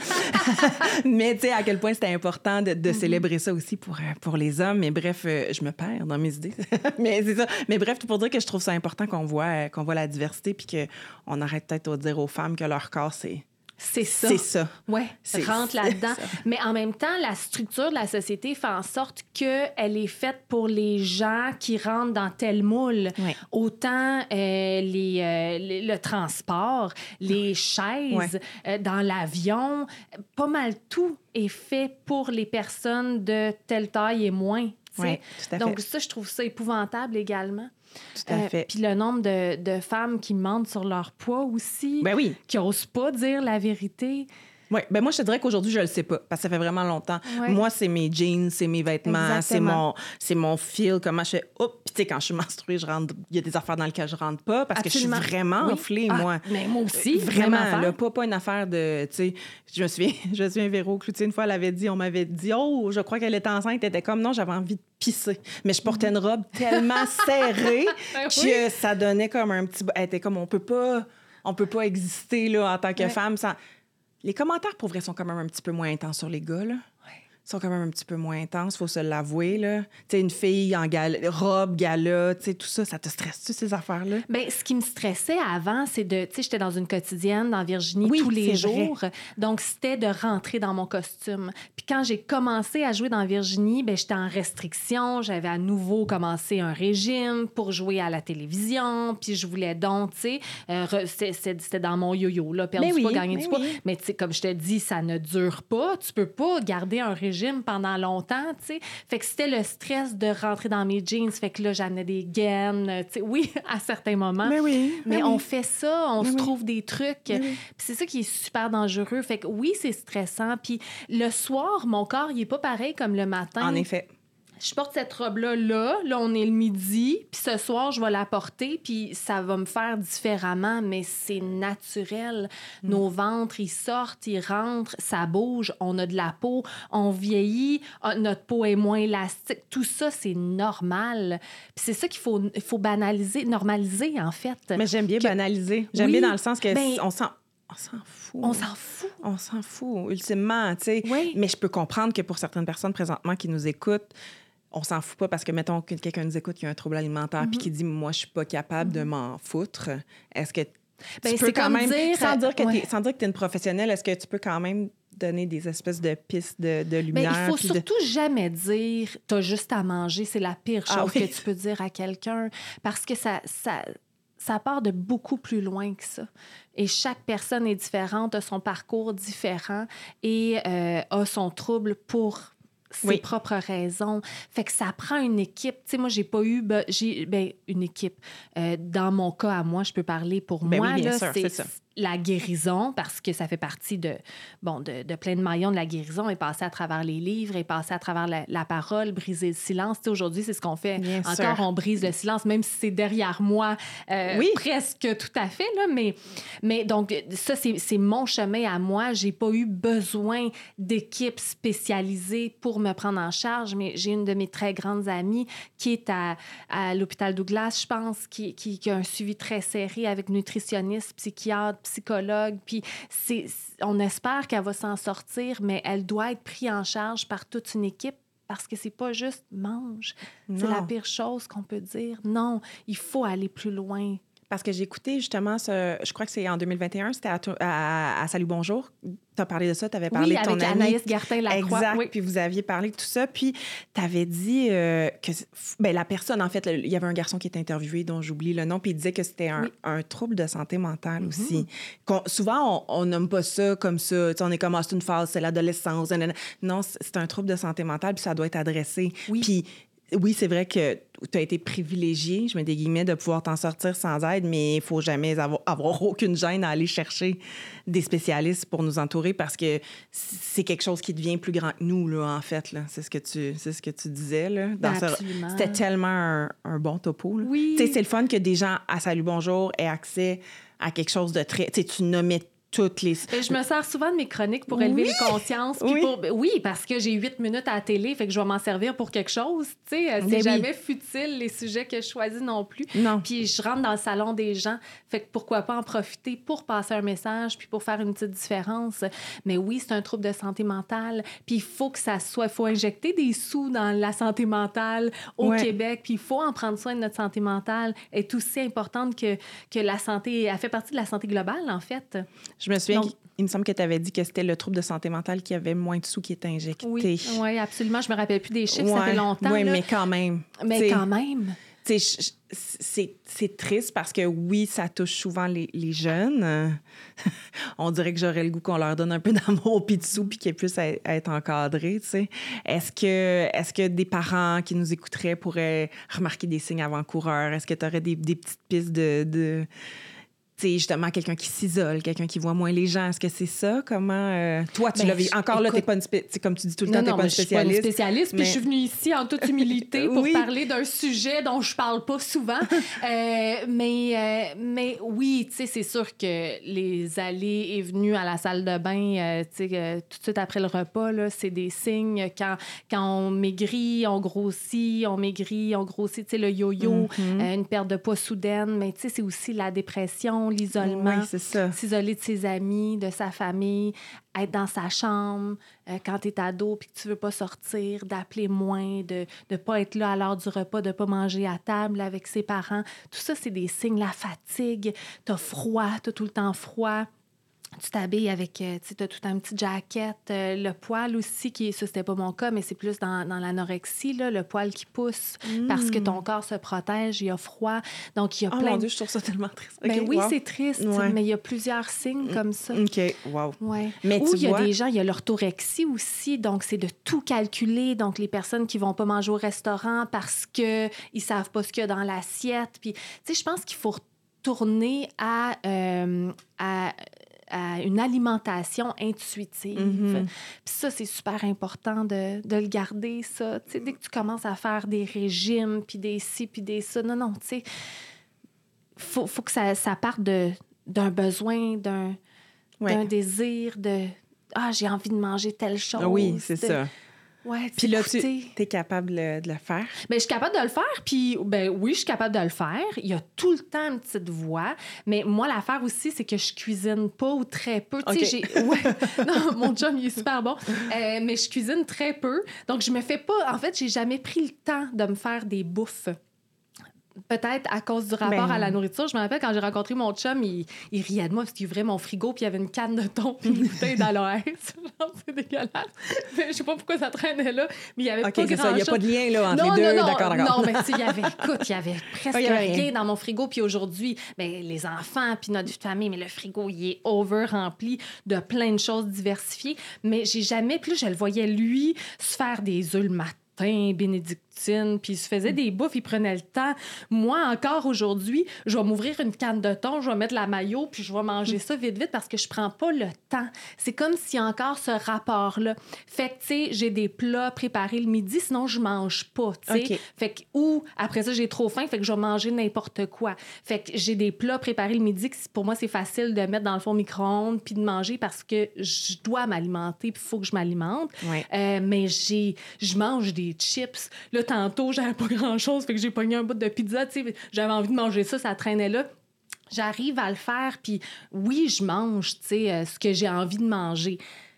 Mais tu sais, à quel point c'était important de, de mm-hmm. célébrer ça aussi pour, pour les hommes. Mais bref, euh, je me perds dans mes idées. Mais c'est ça. Mais bref, tout pour dire que je trouve ça important qu'on voit, qu'on voit la diversité, puis qu'on arrête peut-être de dire aux femmes que leur corps, c'est... C'est ça. C'est ça. Oui, rentre là-dedans. Ça. Mais en même temps, la structure de la société fait en sorte qu'elle est faite pour les gens qui rentrent dans tel moule. Ouais. Autant euh, les, euh, les, le transport, les chaises, ouais. euh, dans l'avion, pas mal tout est fait pour les personnes de telle taille et moins. Oui, tout à fait. Donc ça, je trouve ça épouvantable également. Tout à euh, fait. Puis le nombre de, de femmes qui mentent sur leur poids aussi, ben oui. qui n'osent pas dire la vérité. Oui, ben moi, je te dirais qu'aujourd'hui, je le sais pas, parce que ça fait vraiment longtemps. Ouais. Moi, c'est mes jeans, c'est mes vêtements, c'est mon, c'est mon feel, comment je fais... Oups, puis tu sais, quand je suis menstruée, je rentre... il y a des affaires dans lesquelles je rentre pas, parce Absolument. que je suis vraiment oui. enflée, ah, moi. Mais moi aussi, vraiment, là, pas, pas une affaire de... Tu sais, je me souviens, je me souviens, Véro Cloutier, une fois, elle avait dit, on m'avait dit, oh, je crois qu'elle était enceinte, elle était comme, non, j'avais envie de pisser. Mais je portais une robe tellement serrée ben que oui. ça donnait comme un petit... Elle était comme, on peut pas, on peut pas exister, là, en tant que ouais. femme, sans... Les commentaires, pour vrai, sont quand même un petit peu moins intenses sur les gars, là. Ouais. Ils sont quand même un petit peu moins intenses, faut se l'avouer, là. Tu sais, une fille en gala, robe, gala, tu sais, tout ça, ça te stresse-tu, ces affaires-là? Bien, ce qui me stressait avant, c'est de... Tu sais, j'étais dans une quotidienne dans Virginie oui, tous les jours. Vrai. Donc, c'était de rentrer dans mon costume. Puis quand j'ai commencé à jouer dans Virginie, bien, j'étais en restriction. J'avais à nouveau commencé un régime pour jouer à la télévision. Puis je voulais donc, tu sais, euh, re... c'était dans mon yo-yo, là, perdre mais du oui, poids, gagner du poids. Oui. Mais tu sais, comme je te dis, ça ne dure pas. Tu peux pas garder un régime pendant longtemps, tu sais. Fait que c'était le stress de rentrer dans mes jeans. Fait que là, j'amenais des gaines, tu sais. Oui, à certains moments. Mais oui. Mais, mais on oui. fait ça, on mais se oui. trouve des trucs. Oui. Puis c'est ça qui est super dangereux. Fait que oui, c'est stressant. Puis le soir, mon corps, il est pas pareil comme le matin. En effet. Je porte cette robe-là, là. Là, on est le midi. Puis ce soir, je vais la porter. Puis ça va me faire différemment. Mais c'est naturel. Mm. Nos ventres, ils sortent, ils rentrent, ça bouge. On a de la peau. On vieillit. Notre peau est moins élastique. Tout ça, c'est normal. Puis c'est ça qu'il faut, il faut banaliser, normaliser, en fait. Mais j'aime bien que... banaliser. J'aime oui, bien dans le sens que ben... on sent... On s'en fout. On s'en fout. On s'en fout, ultimement, tu sais. Oui. Mais je peux comprendre que pour certaines personnes présentement qui nous écoutent, on s'en fout pas parce que, mettons, que quelqu'un nous écoute qui a un trouble alimentaire puis mm-hmm. qui dit « Moi, je suis pas capable mm-hmm. de m'en foutre », est-ce que ben, tu peux quand même... dire... Sans dire que ouais. t'es, sans dire que t'es une professionnelle, est-ce que tu peux quand même donner des espèces de pistes de, de lumière. Bien, il faut surtout de... jamais dire « t'as juste à manger », c'est la pire chose ah, oui. que tu peux dire à quelqu'un, parce que ça, ça, ça part de beaucoup plus loin que ça. Et chaque personne est différente, a son parcours différent et euh, a son trouble pour ses oui. propres raisons. Fait que ça prend une équipe. Tu sais, moi, j'ai pas eu... Ben, j'ai, ben, une équipe. Euh, dans mon cas, à moi, je peux parler pour ben moi. Oui, bien là, sûr, c'est, c'est ça. La guérison, parce que ça fait partie de, bon, de, de plein de maillons de la guérison, est passé à travers les livres, est passé à travers la, la parole, briser le silence. Tu sais, aujourd'hui, c'est ce qu'on fait. Bien Encore, sûr. on brise le silence, même si c'est derrière moi, euh, oui. presque tout à fait. Là, mais, mais donc, ça, c'est, c'est mon chemin à moi. J'ai pas eu besoin d'équipe spécialisée pour me prendre en charge, mais j'ai une de mes très grandes amies qui est à, à l'hôpital Douglas, je pense, qui, qui, qui a un suivi très serré avec nutritionniste, psychiatre, psychologue, puis c'est, on espère qu'elle va s'en sortir, mais elle doit être prise en charge par toute une équipe parce que c'est pas juste mange. Non. C'est la pire chose qu'on peut dire. Non, il faut aller plus loin. Parce que j'ai écouté justement, ce, je crois que c'est en deux mille vingt et un, c'était à, à, à Salut Bonjour. Tu as parlé de ça, tu avais parlé oui, de ton avec amie. Anaïs Gartin-Lacroix. Exact, oui. Puis vous aviez parlé de tout ça. Puis tu avais dit euh, que ben, la personne, en fait, il y avait un garçon qui était interviewé dont j'oublie le nom, puis il disait que c'était un, oui. un trouble de santé mentale mm-hmm. aussi. Qu'on, souvent, on nomme pas ça comme ça. T'sais, on est comme, ah, c'est une phase, c'est l'adolescence. Non, c'est un trouble de santé mentale, puis ça doit être adressé. Oui. Puis oui, c'est vrai que tu as été privilégiée, je mets des guillemets, de pouvoir t'en sortir sans aide, mais il ne faut jamais avoir, avoir aucune gêne à aller chercher des spécialistes pour nous entourer parce que c'est quelque chose qui devient plus grand que nous, là, en fait. Là. C'est ce que tu, c'est ce que tu disais. Là, dans ce, c'était tellement un, un bon topo. Là. Oui. C'est le fun que des gens à Salut Bonjour aient accès à quelque chose de très... Tu nommais toutes les... Je me sers souvent de mes chroniques pour élever oui. les consciences. Puis oui. Pour... oui, parce que j'ai huit minutes à la télé, fait que je vais m'en servir pour quelque chose. Tu sais, c'est Mais jamais oui. futile, les sujets que je choisis non plus. Non. Puis je rentre dans le salon des gens, fait que pourquoi pas en profiter pour passer un message puis pour faire une petite différence. Mais oui, c'est un trouble de santé mentale. Puis il faut que ça soit... Il faut injecter des sous dans la santé mentale au ouais. Québec. Puis il faut en prendre soin de notre santé mentale. Elle est aussi importante que, que la santé... Elle fait partie de la santé globale, en fait. Je me souviens... Donc, il me semble que tu avais dit que c'était le trouble de santé mentale qui avait moins de sous qui étaient injectés. Oui, oui, absolument. Je me rappelle plus des chiffres, ouais, ça fait longtemps. Oui, là. mais quand même. Mais quand même. C'est, c'est triste parce que, oui, ça touche souvent les, les jeunes. On dirait que j'aurais le goût qu'on leur donne un peu d'amour puis de sous puis qu'ils puissent être encadrés, tu sais. Est-ce que, est-ce que des parents qui nous écouteraient pourraient remarquer des signes avant-coureurs? Est-ce que tu aurais des, des petites pistes de... de... C'est justement quelqu'un qui s'isole, quelqu'un qui voit moins les gens. Est-ce que c'est ça? Comment... Euh... Toi, tu ben, l'as vu. Encore écoute, là, t'es pas une spé... comme tu dis tout le non, temps, t'es non, pas une spécialiste. Je suis pas une spécialiste, mais... puis je suis venue ici en toute humilité pour oui. parler d'un sujet dont je parle pas souvent. euh, mais, euh, mais oui, tu sais, c'est sûr que les allées et venues à la salle de bain, euh, tu sais, euh, tout de suite après le repas, là, c'est des signes. Quand, quand on maigrit, on grossit, on maigrit, on grossit, tu sais, le yo-yo, mm-hmm. euh, une perte de poids soudaine. Mais tu sais, c'est aussi la dépression, l'isolement. Oui, c'est ça. S'isoler de ses amis, de sa famille, être dans sa chambre euh, quand t'es ado puis que tu veux pas sortir, d'appeler moins, de ne pas être là à l'heure du repas, de pas manger à table avec ses parents. Tout ça, c'est des signes. La fatigue, t'as froid, t'as tout le temps froid. Tu t'habilles avec, euh, tu sais, t'as toute une petite jaquette. Euh, le poil aussi, qui, ça, c'était pas mon cas, mais c'est plus dans, dans l'anorexie, là, le poil qui pousse mm. parce que ton corps se protège, il y a froid. Donc, il y a oh plein... mon Dieu, je trouve ça tellement triste. Ben okay, oui, wow. c'est triste, ouais. mais il y a plusieurs signes comme ça. OK, wow. Ouais. Mais Ou il y a vois... des gens, il y a l'orthorexie aussi, donc c'est de tout calculer. Donc, les personnes qui vont pas manger au restaurant parce qu'ils savent pas ce qu'il y a dans l'assiette. Puis, tu sais, je pense qu'il faut retourner à... Euh, à à une alimentation intuitive. Mm-hmm. Puis ça, c'est super important de, de le garder, ça. Tu sais, dès que tu commences à faire des régimes, puis des ci, puis des ça, non, non, tu sais, faut, faut que ça, ça parte de, d'un besoin, d'un, ouais. d'un désir, de « Ah, j'ai envie de manger telle chose. » Oui, c'est de, ça. Ouais, puis là, tu es capable de le faire? Bien, je suis capable de le faire, puis ben oui, je suis capable de le faire. Il y a tout le temps une petite voix, mais moi, l'affaire aussi, c'est que je cuisine pas ou très peu. Okay. Tu sais, j'ai... Ouais. Non, mon chum, il est super bon, euh, mais je cuisine très peu. Donc, je me fais pas... En fait, j'ai jamais pris le temps de me faire des bouffes peut-être à cause du rapport Ben... à la nourriture. Je me rappelle quand j'ai rencontré mon chum, il, il riait de moi parce qu'il ouvrait mon frigo puis il y avait une canne de thon puis une bouteille d'aloès. C'est dégueulasse. Mais je sais pas pourquoi ça traînait là, mais il y avait okay, pas grand-chose. Il n'y a pas de lien là, entre non, les deux. Non, non, d'accord, d'accord. non, mais tu sais, il y avait, écoute, il y avait presque oh, y avait rien. rien dans mon frigo. Puis aujourd'hui, ben, les enfants puis notre famille, mais le frigo, il est over rempli de plein de choses diversifiées. Mais j'ai jamais, plus je le voyais lui se faire des œufs le matin, bénédictine, puis il se faisait des bouffes, il prenait le temps. Moi, encore aujourd'hui, je vais m'ouvrir une canne de thon, je vais mettre la mayo, puis je vais manger ça vite, vite, parce que je prends pas le temps. C'est comme s'il y a encore ce rapport-là. Fait que, tu sais, j'ai des plats préparés le midi, sinon je mange pas, tu sais. Okay. Fait que, ou, après ça, j'ai trop faim, fait que je vais manger n'importe quoi. Fait que j'ai des plats préparés le midi, que pour moi, c'est facile de mettre dans le four micro-ondes, puis de manger parce que je dois m'alimenter, puis il faut que je m'alimente. Ouais. Euh, mais j'ai, je mange des chips. Là, tantôt, j'avais pas grand-chose, fait que j'ai pogné un bout de pizza, tu sais, j'avais envie de manger ça, ça traînait là. J'arrive à le faire, puis oui, je mange, tu sais, euh, ce que j'ai envie de manger.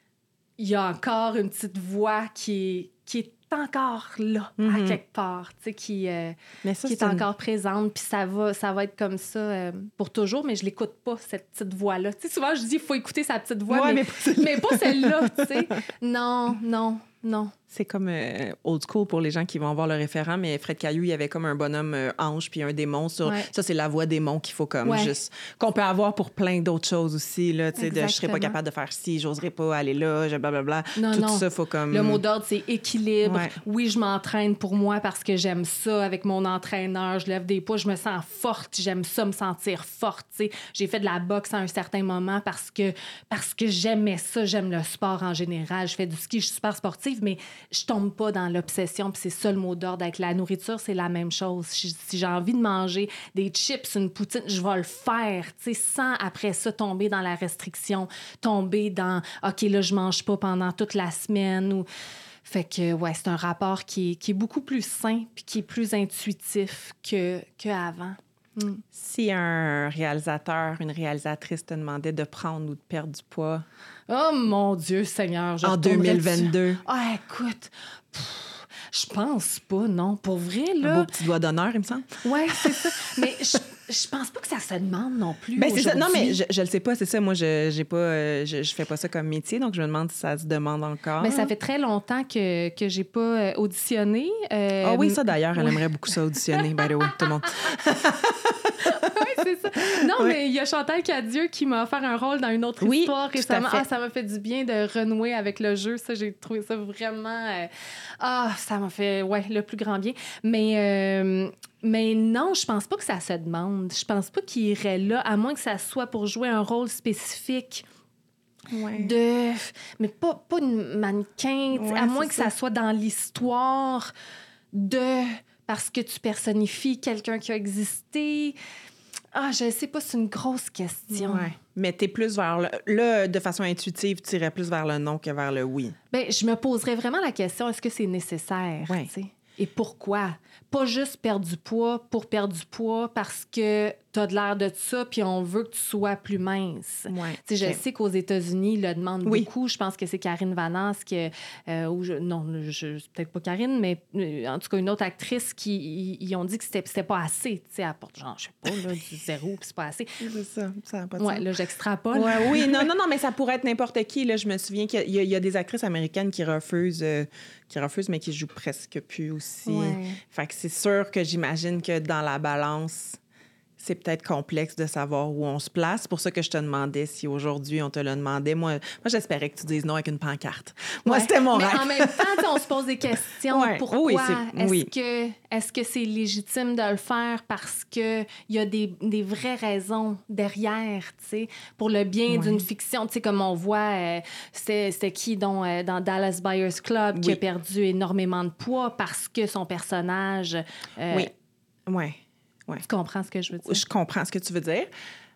Il y a encore une petite voix qui est, qui est encore là, mm-hmm. à quelque part, tu sais, qui, euh, mais ça, qui est, est encore une... présente, puis ça va, ça va être comme ça euh, pour toujours, mais je l'écoute pas, cette petite voix-là. Tu sais, souvent, je dis, il faut écouter sa petite voix, ouais, mais, mais, mais pas celle-là, tu sais. Non, non, non. C'est comme euh, old school pour les gens qui vont voir le référent, mais Fred Caillou, il y avait comme un bonhomme euh, ange puis un démon. Sur... Ouais. Ça, c'est la voix démon qu'il faut comme ouais. juste... Qu'on peut avoir pour plein d'autres choses aussi, là, tu sais, de « je serais pas capable de faire ci, j'oserais pas aller là, blablabla ». Tout non. ça, faut comme... Le mot d'ordre, c'est équilibre. Ouais. Oui, je m'entraîne pour moi parce que j'aime ça avec mon entraîneur. Je lève des poids, je me sens forte. J'aime ça, me sentir forte, tu sais. J'ai fait de la boxe à un certain moment parce que, parce que j'aimais ça. J'aime le sport en général. Je fais du ski, je suis super sportive, mais je tombe pas dans l'obsession, puis c'est ça le mot d'ordre. Avec la nourriture, c'est la même chose. Si j'ai envie de manger des chips, une poutine, je vais le faire, tu sais, sans après ça tomber dans la restriction, tomber dans « OK, là, je mange pas pendant toute la semaine » ou... Fait que, ouais, c'est un rapport qui est, qui est beaucoup plus sain puis qui est plus intuitif que, qu'avant. Mm. Si un réalisateur, une réalisatrice te demandait de prendre ou de perdre du poids... Oh, mon Dieu Seigneur! Je en deux mille vingt-deux. Ah, écoute... Pff, je pense pas, non. Pour vrai, là... Un beau petit doigt d'honneur, il me semble. Oui, c'est ça. Mais je, je pense pas que ça se demande non plus ben, c'est aujourd'hui. ça. Non, mais je, je le sais pas, c'est ça. Moi, je j'ai pas, euh, je, je fais pas ça comme métier, donc je me demande si ça se demande encore. Mais ça fait très longtemps que, que j'ai pas euh, auditionné. Ah euh, oh, oui, ça, d'ailleurs, elle ouais. aimerait beaucoup ça auditionner, by the way, tout le monde. Oui, c'est ça. Non, oui. mais il y a Chantal Cadieux qui m'a offert un rôle dans une autre oui, histoire récemment. Ah, ça m'a fait du bien de renouer avec le jeu. Ça, j'ai trouvé ça vraiment... Euh... Ah, ça m'a fait, ouais, le plus grand bien. Mais, euh... mais non, je pense pas que ça se demande. Je pense pas qu'il irait là, à moins que ça soit pour jouer un rôle spécifique. Ouais. De... Mais pas, pas une mannequin, ouais, à moins que ça. ça soit dans l'histoire de... Parce que tu personnifies quelqu'un qui a existé. Ah, je sais pas, c'est une grosse question. Ouais. Mais t'es plus vers le... Là, de façon intuitive, tu irais plus vers le non que vers le oui. Bien, je me poserais vraiment la question, est-ce que c'est nécessaire? Ouais. T'sais? Et pourquoi? Pas juste perdre du poids pour perdre du poids parce que t'as de l'air de ça puis on veut que tu sois plus mince. Ouais. Je okay. sais qu'aux États-Unis, ils le demandent oui. beaucoup. Je pense que c'est Karine Vanasse qui... Euh, ou je, non, je, peut-être pas Karine, mais euh, en tout cas une autre actrice qui... Ils ont dit que c'était, c'était pas assez. Tu sais, à porte, genre, je sais pas, là, du zéro puis c'est pas assez. C'est ça, ça n'a pas de ouais, sens. là, j'extrapole. Ouais, oui, non, non, non, mais ça pourrait être n'importe qui. Là. Je me souviens qu'il y a, il y a des actrices américaines qui refusent... Euh, qui refusent, mais qui jouent presque plus aussi. Ouais. Fait que c'est sûr que j'imagine que dans la balance, c'est peut-être complexe de savoir où on se place. C'est pour ça que je te demandais si aujourd'hui on te le demandait. Moi, moi j'espérais que tu dises non avec une pancarte. Moi, ouais. c'était mon mais rêve. En même temps, on se pose des questions. Ouais. Pourquoi? Oui, est-ce, oui. que, est-ce que c'est légitime de le faire parce qu'il y a des, des vraies raisons derrière, tu sais, pour le bien ouais. d'une fiction? Tu sais, comme on voit, euh, c'était, c'était qui dont, euh, dans Dallas Buyers Club qui oui. a perdu énormément de poids parce que son personnage... Euh, oui, oui. Ouais. Tu comprends ce que je veux dire? Je comprends ce que tu veux dire.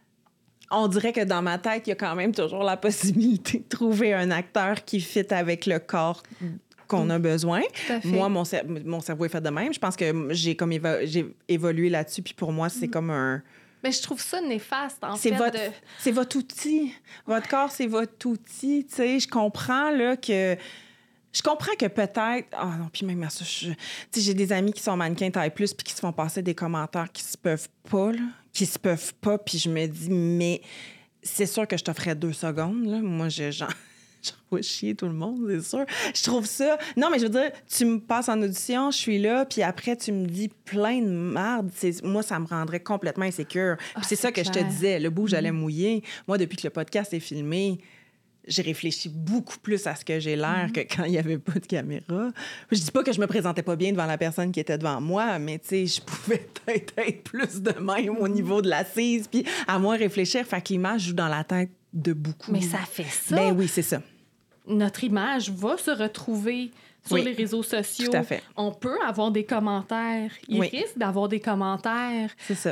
On dirait que dans ma tête, il y a quand même toujours la possibilité de trouver un acteur qui fit avec le corps qu'on a besoin. Moi, mon, cer- mon cerveau est fait de même. Je pense que j'ai comme évo- j'ai évolué là-dessus, puis pour moi, c'est mm. comme un... Mais je trouve ça néfaste, en c'est fait. Votre, de... C'est votre outil. Votre ouais. corps, c'est votre outil. Tu sais, je comprends là, que... je comprends que peut-être... Ah oh non, puis même à ça, je... tu sais, j'ai des amis qui sont mannequins taille plus puis qui se font passer des commentaires qui se peuvent pas, là, qui se peuvent pas, puis je me dis, mais c'est sûr que je t'offrais deux secondes, là. Moi, j'ai genre... J'envoie chier tout le monde, c'est sûr. Je trouve ça... Non, mais je veux dire, tu me passes en audition, je suis là, puis après, tu me dis plein de merde. C'est... Moi, ça me rendrait complètement insécure. Puis Ah, c'est, c'est ça que clair. je te disais, le bout où j'allais mouiller. Moi, depuis que le podcast est filmé, j'ai réfléchi beaucoup plus à ce que j'ai l'air mm-hmm. que quand il n'y avait pas de caméra. Je dis pas que je me présentais pas bien devant la personne qui était devant moi, mais tu sais, je pouvais peut-être être plus de même au niveau de l'assise, puis à moins réfléchir. Fait que l'image joue dans la tête de beaucoup. Mais ça fait ça. Ben oui, c'est ça. Notre image va se retrouver sur oui, les réseaux sociaux. Tout à fait. On peut avoir des commentaires. Il oui. risque d'avoir des commentaires. C'est ça.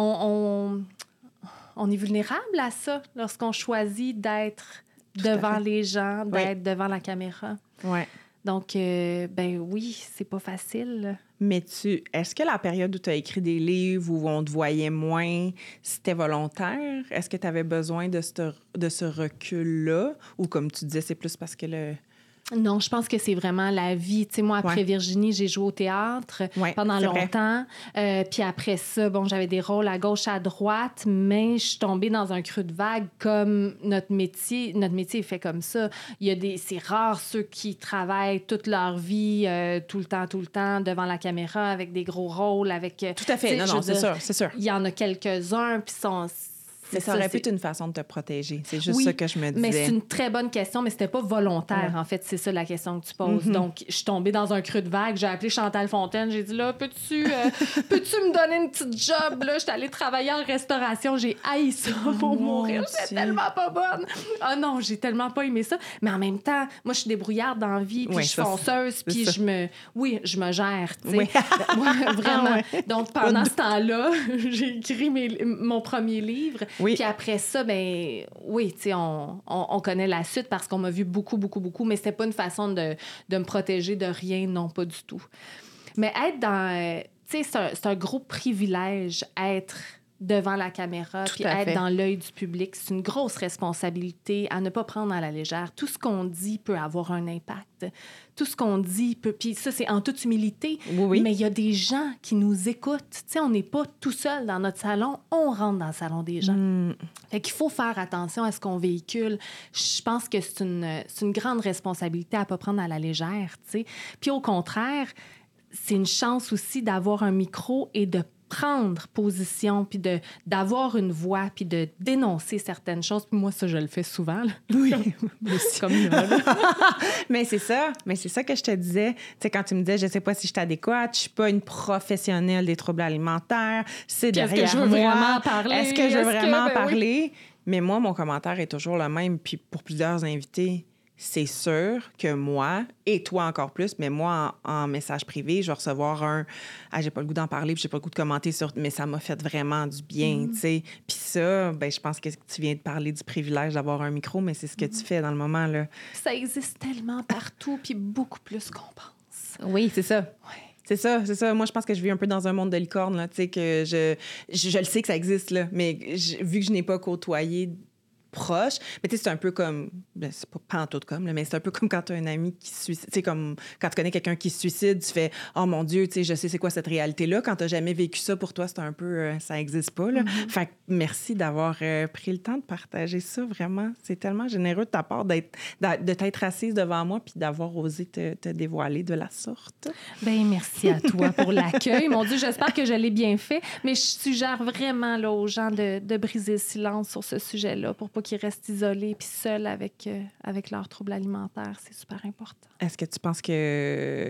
On, on, on est vulnérable à ça lorsqu'on choisit d'être tout devant les gens, d'être oui. devant la caméra. Oui. Donc, euh, ben oui, c'est pas facile. Mais tu, est-ce que la période où tu as écrit des livres, où on te voyait moins, c'était volontaire? Est-ce que tu avais besoin de ce, de ce recul-là? Ou comme tu disais, c'est plus parce que le... Non, je pense que c'est vraiment la vie. Tu sais, moi, après ouais. Virginie, j'ai joué au théâtre ouais, pendant longtemps. Euh, puis après ça, bon, j'avais des rôles à gauche, à droite, mais je suis tombée dans un creux de vague comme notre métier. Notre métier est fait comme ça. Il y a des... C'est rare ceux qui travaillent toute leur vie, euh, tout le temps, tout le temps, devant la caméra, avec des gros rôles, avec... Tout à fait. Non, non, c'est dire, sûr, c'est sûr. Il y en a quelques-uns, puis sont... Mais ça aurait pu être une façon de te protéger. C'est juste oui, ça que je me disais. Mais c'est une très bonne question, mais c'était pas volontaire, ouais. en fait. C'est ça la question que tu poses. Mm-hmm. Donc, je suis tombée dans un creux de vague. J'ai appelé Chantal Fontaine. J'ai dit, là, peux-tu, euh, peux-tu me donner une petite job? Là, j'étais allée travailler en restauration. J'ai haï ça pour oh, mourir. J'étais tellement pas bonne. Ah oh, non, j'ai tellement pas aimé ça. Mais en même temps, moi, je suis débrouillarde dans la vie, puis oui, je suis fonceuse, puis je me... Oui, je me gère, tu sais. Oui. ouais, vraiment. Ouais. Donc, pendant ce temps-là, j'ai écrit mes... mon premier livre. Oui. Puis après ça, ben oui, tu sais, on, on, on connaît la suite parce qu'on m'a vu beaucoup, beaucoup, beaucoup, mais c'était pas une façon de, de me protéger de rien, non, pas du tout. Mais être dans... Euh, tu sais, c'est un, c'est un gros privilège, être devant la caméra puis être fait. Dans l'œil du public. C'est une grosse responsabilité à ne pas prendre à la légère. Tout ce qu'on dit peut avoir un impact. Tout ce qu'on dit peut... Puis ça, c'est en toute humilité. Oui, oui. Mais il y a des gens qui nous écoutent. Tu sais, on n'est pas tout seul dans notre salon. On rentre dans le salon des gens. Mm. Fait qu'il faut faire attention à ce qu'on véhicule. Je pense que c'est une, c'est une grande responsabilité à ne pas prendre à la légère, tu sais. Puis au contraire, c'est une chance aussi d'avoir un micro et de prendre position, puis de, d'avoir une voix, puis de dénoncer certaines choses. Puis moi, ça, je le fais souvent. Là. Oui, comme là. Mais c'est ça. Mais c'est ça que je te disais. Tu sais, quand tu me disais, je sais pas si je suis adéquate, je suis pas une professionnelle des troubles alimentaires, c'est derrière Est-ce que je veux moi. vraiment parler? Est-ce que je veux Est-ce vraiment que, ben parler? Oui. Mais moi, mon commentaire est toujours le même. Puis pour plusieurs invités, c'est sûr que moi, et toi encore plus, mais moi, en, en message privé, je vais recevoir un « Ah, j'ai pas le goût d'en parler, puis j'ai pas le goût de commenter sur... » Mais ça m'a fait vraiment du bien, mm. tu sais. Puis ça, ben je pense que tu viens de parler du privilège d'avoir un micro, mais c'est ce que mm. tu fais dans le moment, là. Ça existe tellement partout, puis beaucoup plus qu'on pense. Oui, c'est ça. Ouais. C'est ça, c'est ça. Moi, je pense que je vis un peu dans un monde de licorne, là, tu sais, que je, je... Je le sais que ça existe, là, mais je, vu que je n'ai pas côtoyé... proche. Mais tu sais, c'est un peu comme... Ben, c'est pas pantoute comme, là, mais c'est un peu comme quand tu as un ami qui se suicide. Tu sais, comme quand tu connais quelqu'un qui se suicide, tu fais « Oh mon Dieu, tu sais, je sais c'est quoi cette réalité-là. » Quand tu n'as jamais vécu ça, pour toi, c'est un peu... Euh, ça n'existe pas, là. Mm-hmm. Fait que merci d'avoir euh, pris le temps de partager ça, vraiment. C'est tellement généreux de ta part d'être, de t'être assise devant moi puis d'avoir osé te, te dévoiler de la sorte. Bien, merci à toi pour l'accueil. Mon Dieu, j'espère que je l'ai bien fait, mais je suggère vraiment là, aux gens de, de briser le silence sur ce sujet-là pour pas qu'ils restent isolés puis seuls avec, euh, avec leurs troubles alimentaires. C'est super important. Est-ce que tu penses que...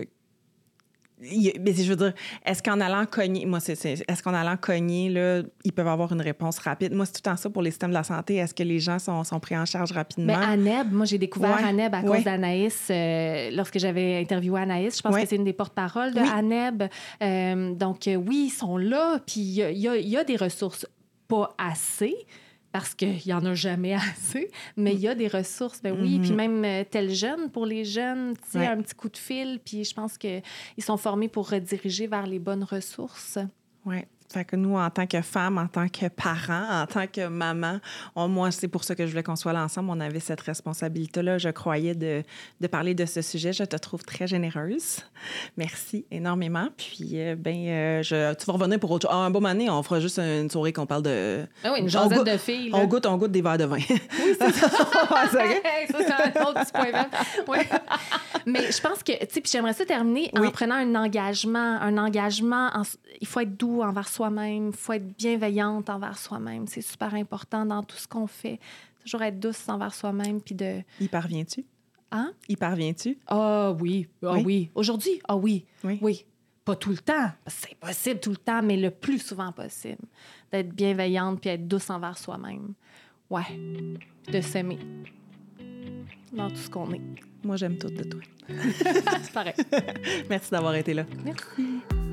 Mais je veux dire, est-ce qu'en allant cogner... Moi, c'est, c'est... Est-ce qu'en allant cogner, là, ils peuvent avoir une réponse rapide? Moi, c'est tout le temps ça pour les systèmes de la santé. Est-ce que les gens sont, sont pris en charge rapidement? Bien, ANEB, moi, j'ai découvert ouais. ANEB à cause ouais. d'Anaïs. Euh, lorsque j'avais interviewé Anaïs, je pense ouais. que c'est une des porte-paroles de oui. ANEB. Euh, donc, euh, oui, ils sont là. Puis, il y a, y a, y a des ressources pas assez... parce qu'il n'y en a jamais assez, mais il y a des ressources, ben oui, mm-hmm. puis même euh, tel jeune, pour les jeunes, tu sais, ouais. un petit coup de fil, puis je pense qu'ils sont formés pour rediriger vers les bonnes ressources. Oui. Fait que nous, en tant que femme, en tant que parents, en tant que maman, on, moi, c'est pour ça que je voulais qu'on soit là ensemble. On avait cette responsabilité-là, je croyais, de, de parler de ce sujet. Je te trouve très généreuse. Merci énormément. Puis, euh, ben, euh, je, tu vas revenir pour autre chose. Ah, un beau moment donné, on fera juste une soirée qu'on parle de... Ah oui, une jasette de filles. Là. On goûte, on goûte des verres de vin. Oui, c'est ça. c'est okay. Ça, c'est un autre petit point vert. Ouais. Mais je pense que, tu sais, puis j'aimerais ça terminer oui. en prenant un engagement. Un engagement, en, il faut être doux envers soi-même, il faut être bienveillante envers soi-même. C'est super important dans tout ce qu'on fait. Toujours être douce envers soi-même, puis de... Y parviens-tu? Hein? Y parviens-tu? Ah oui, ah oui. oui. Aujourd'hui, ah oui, oui, oui. Pas tout le temps, parce que c'est possible tout le temps, mais le plus souvent possible. D'être bienveillante, puis être douce envers soi-même. Ouais. Puis de s'aimer dans tout ce qu'on est. Moi, j'aime tout de toi. C'est pareil. Merci d'avoir été là. Merci.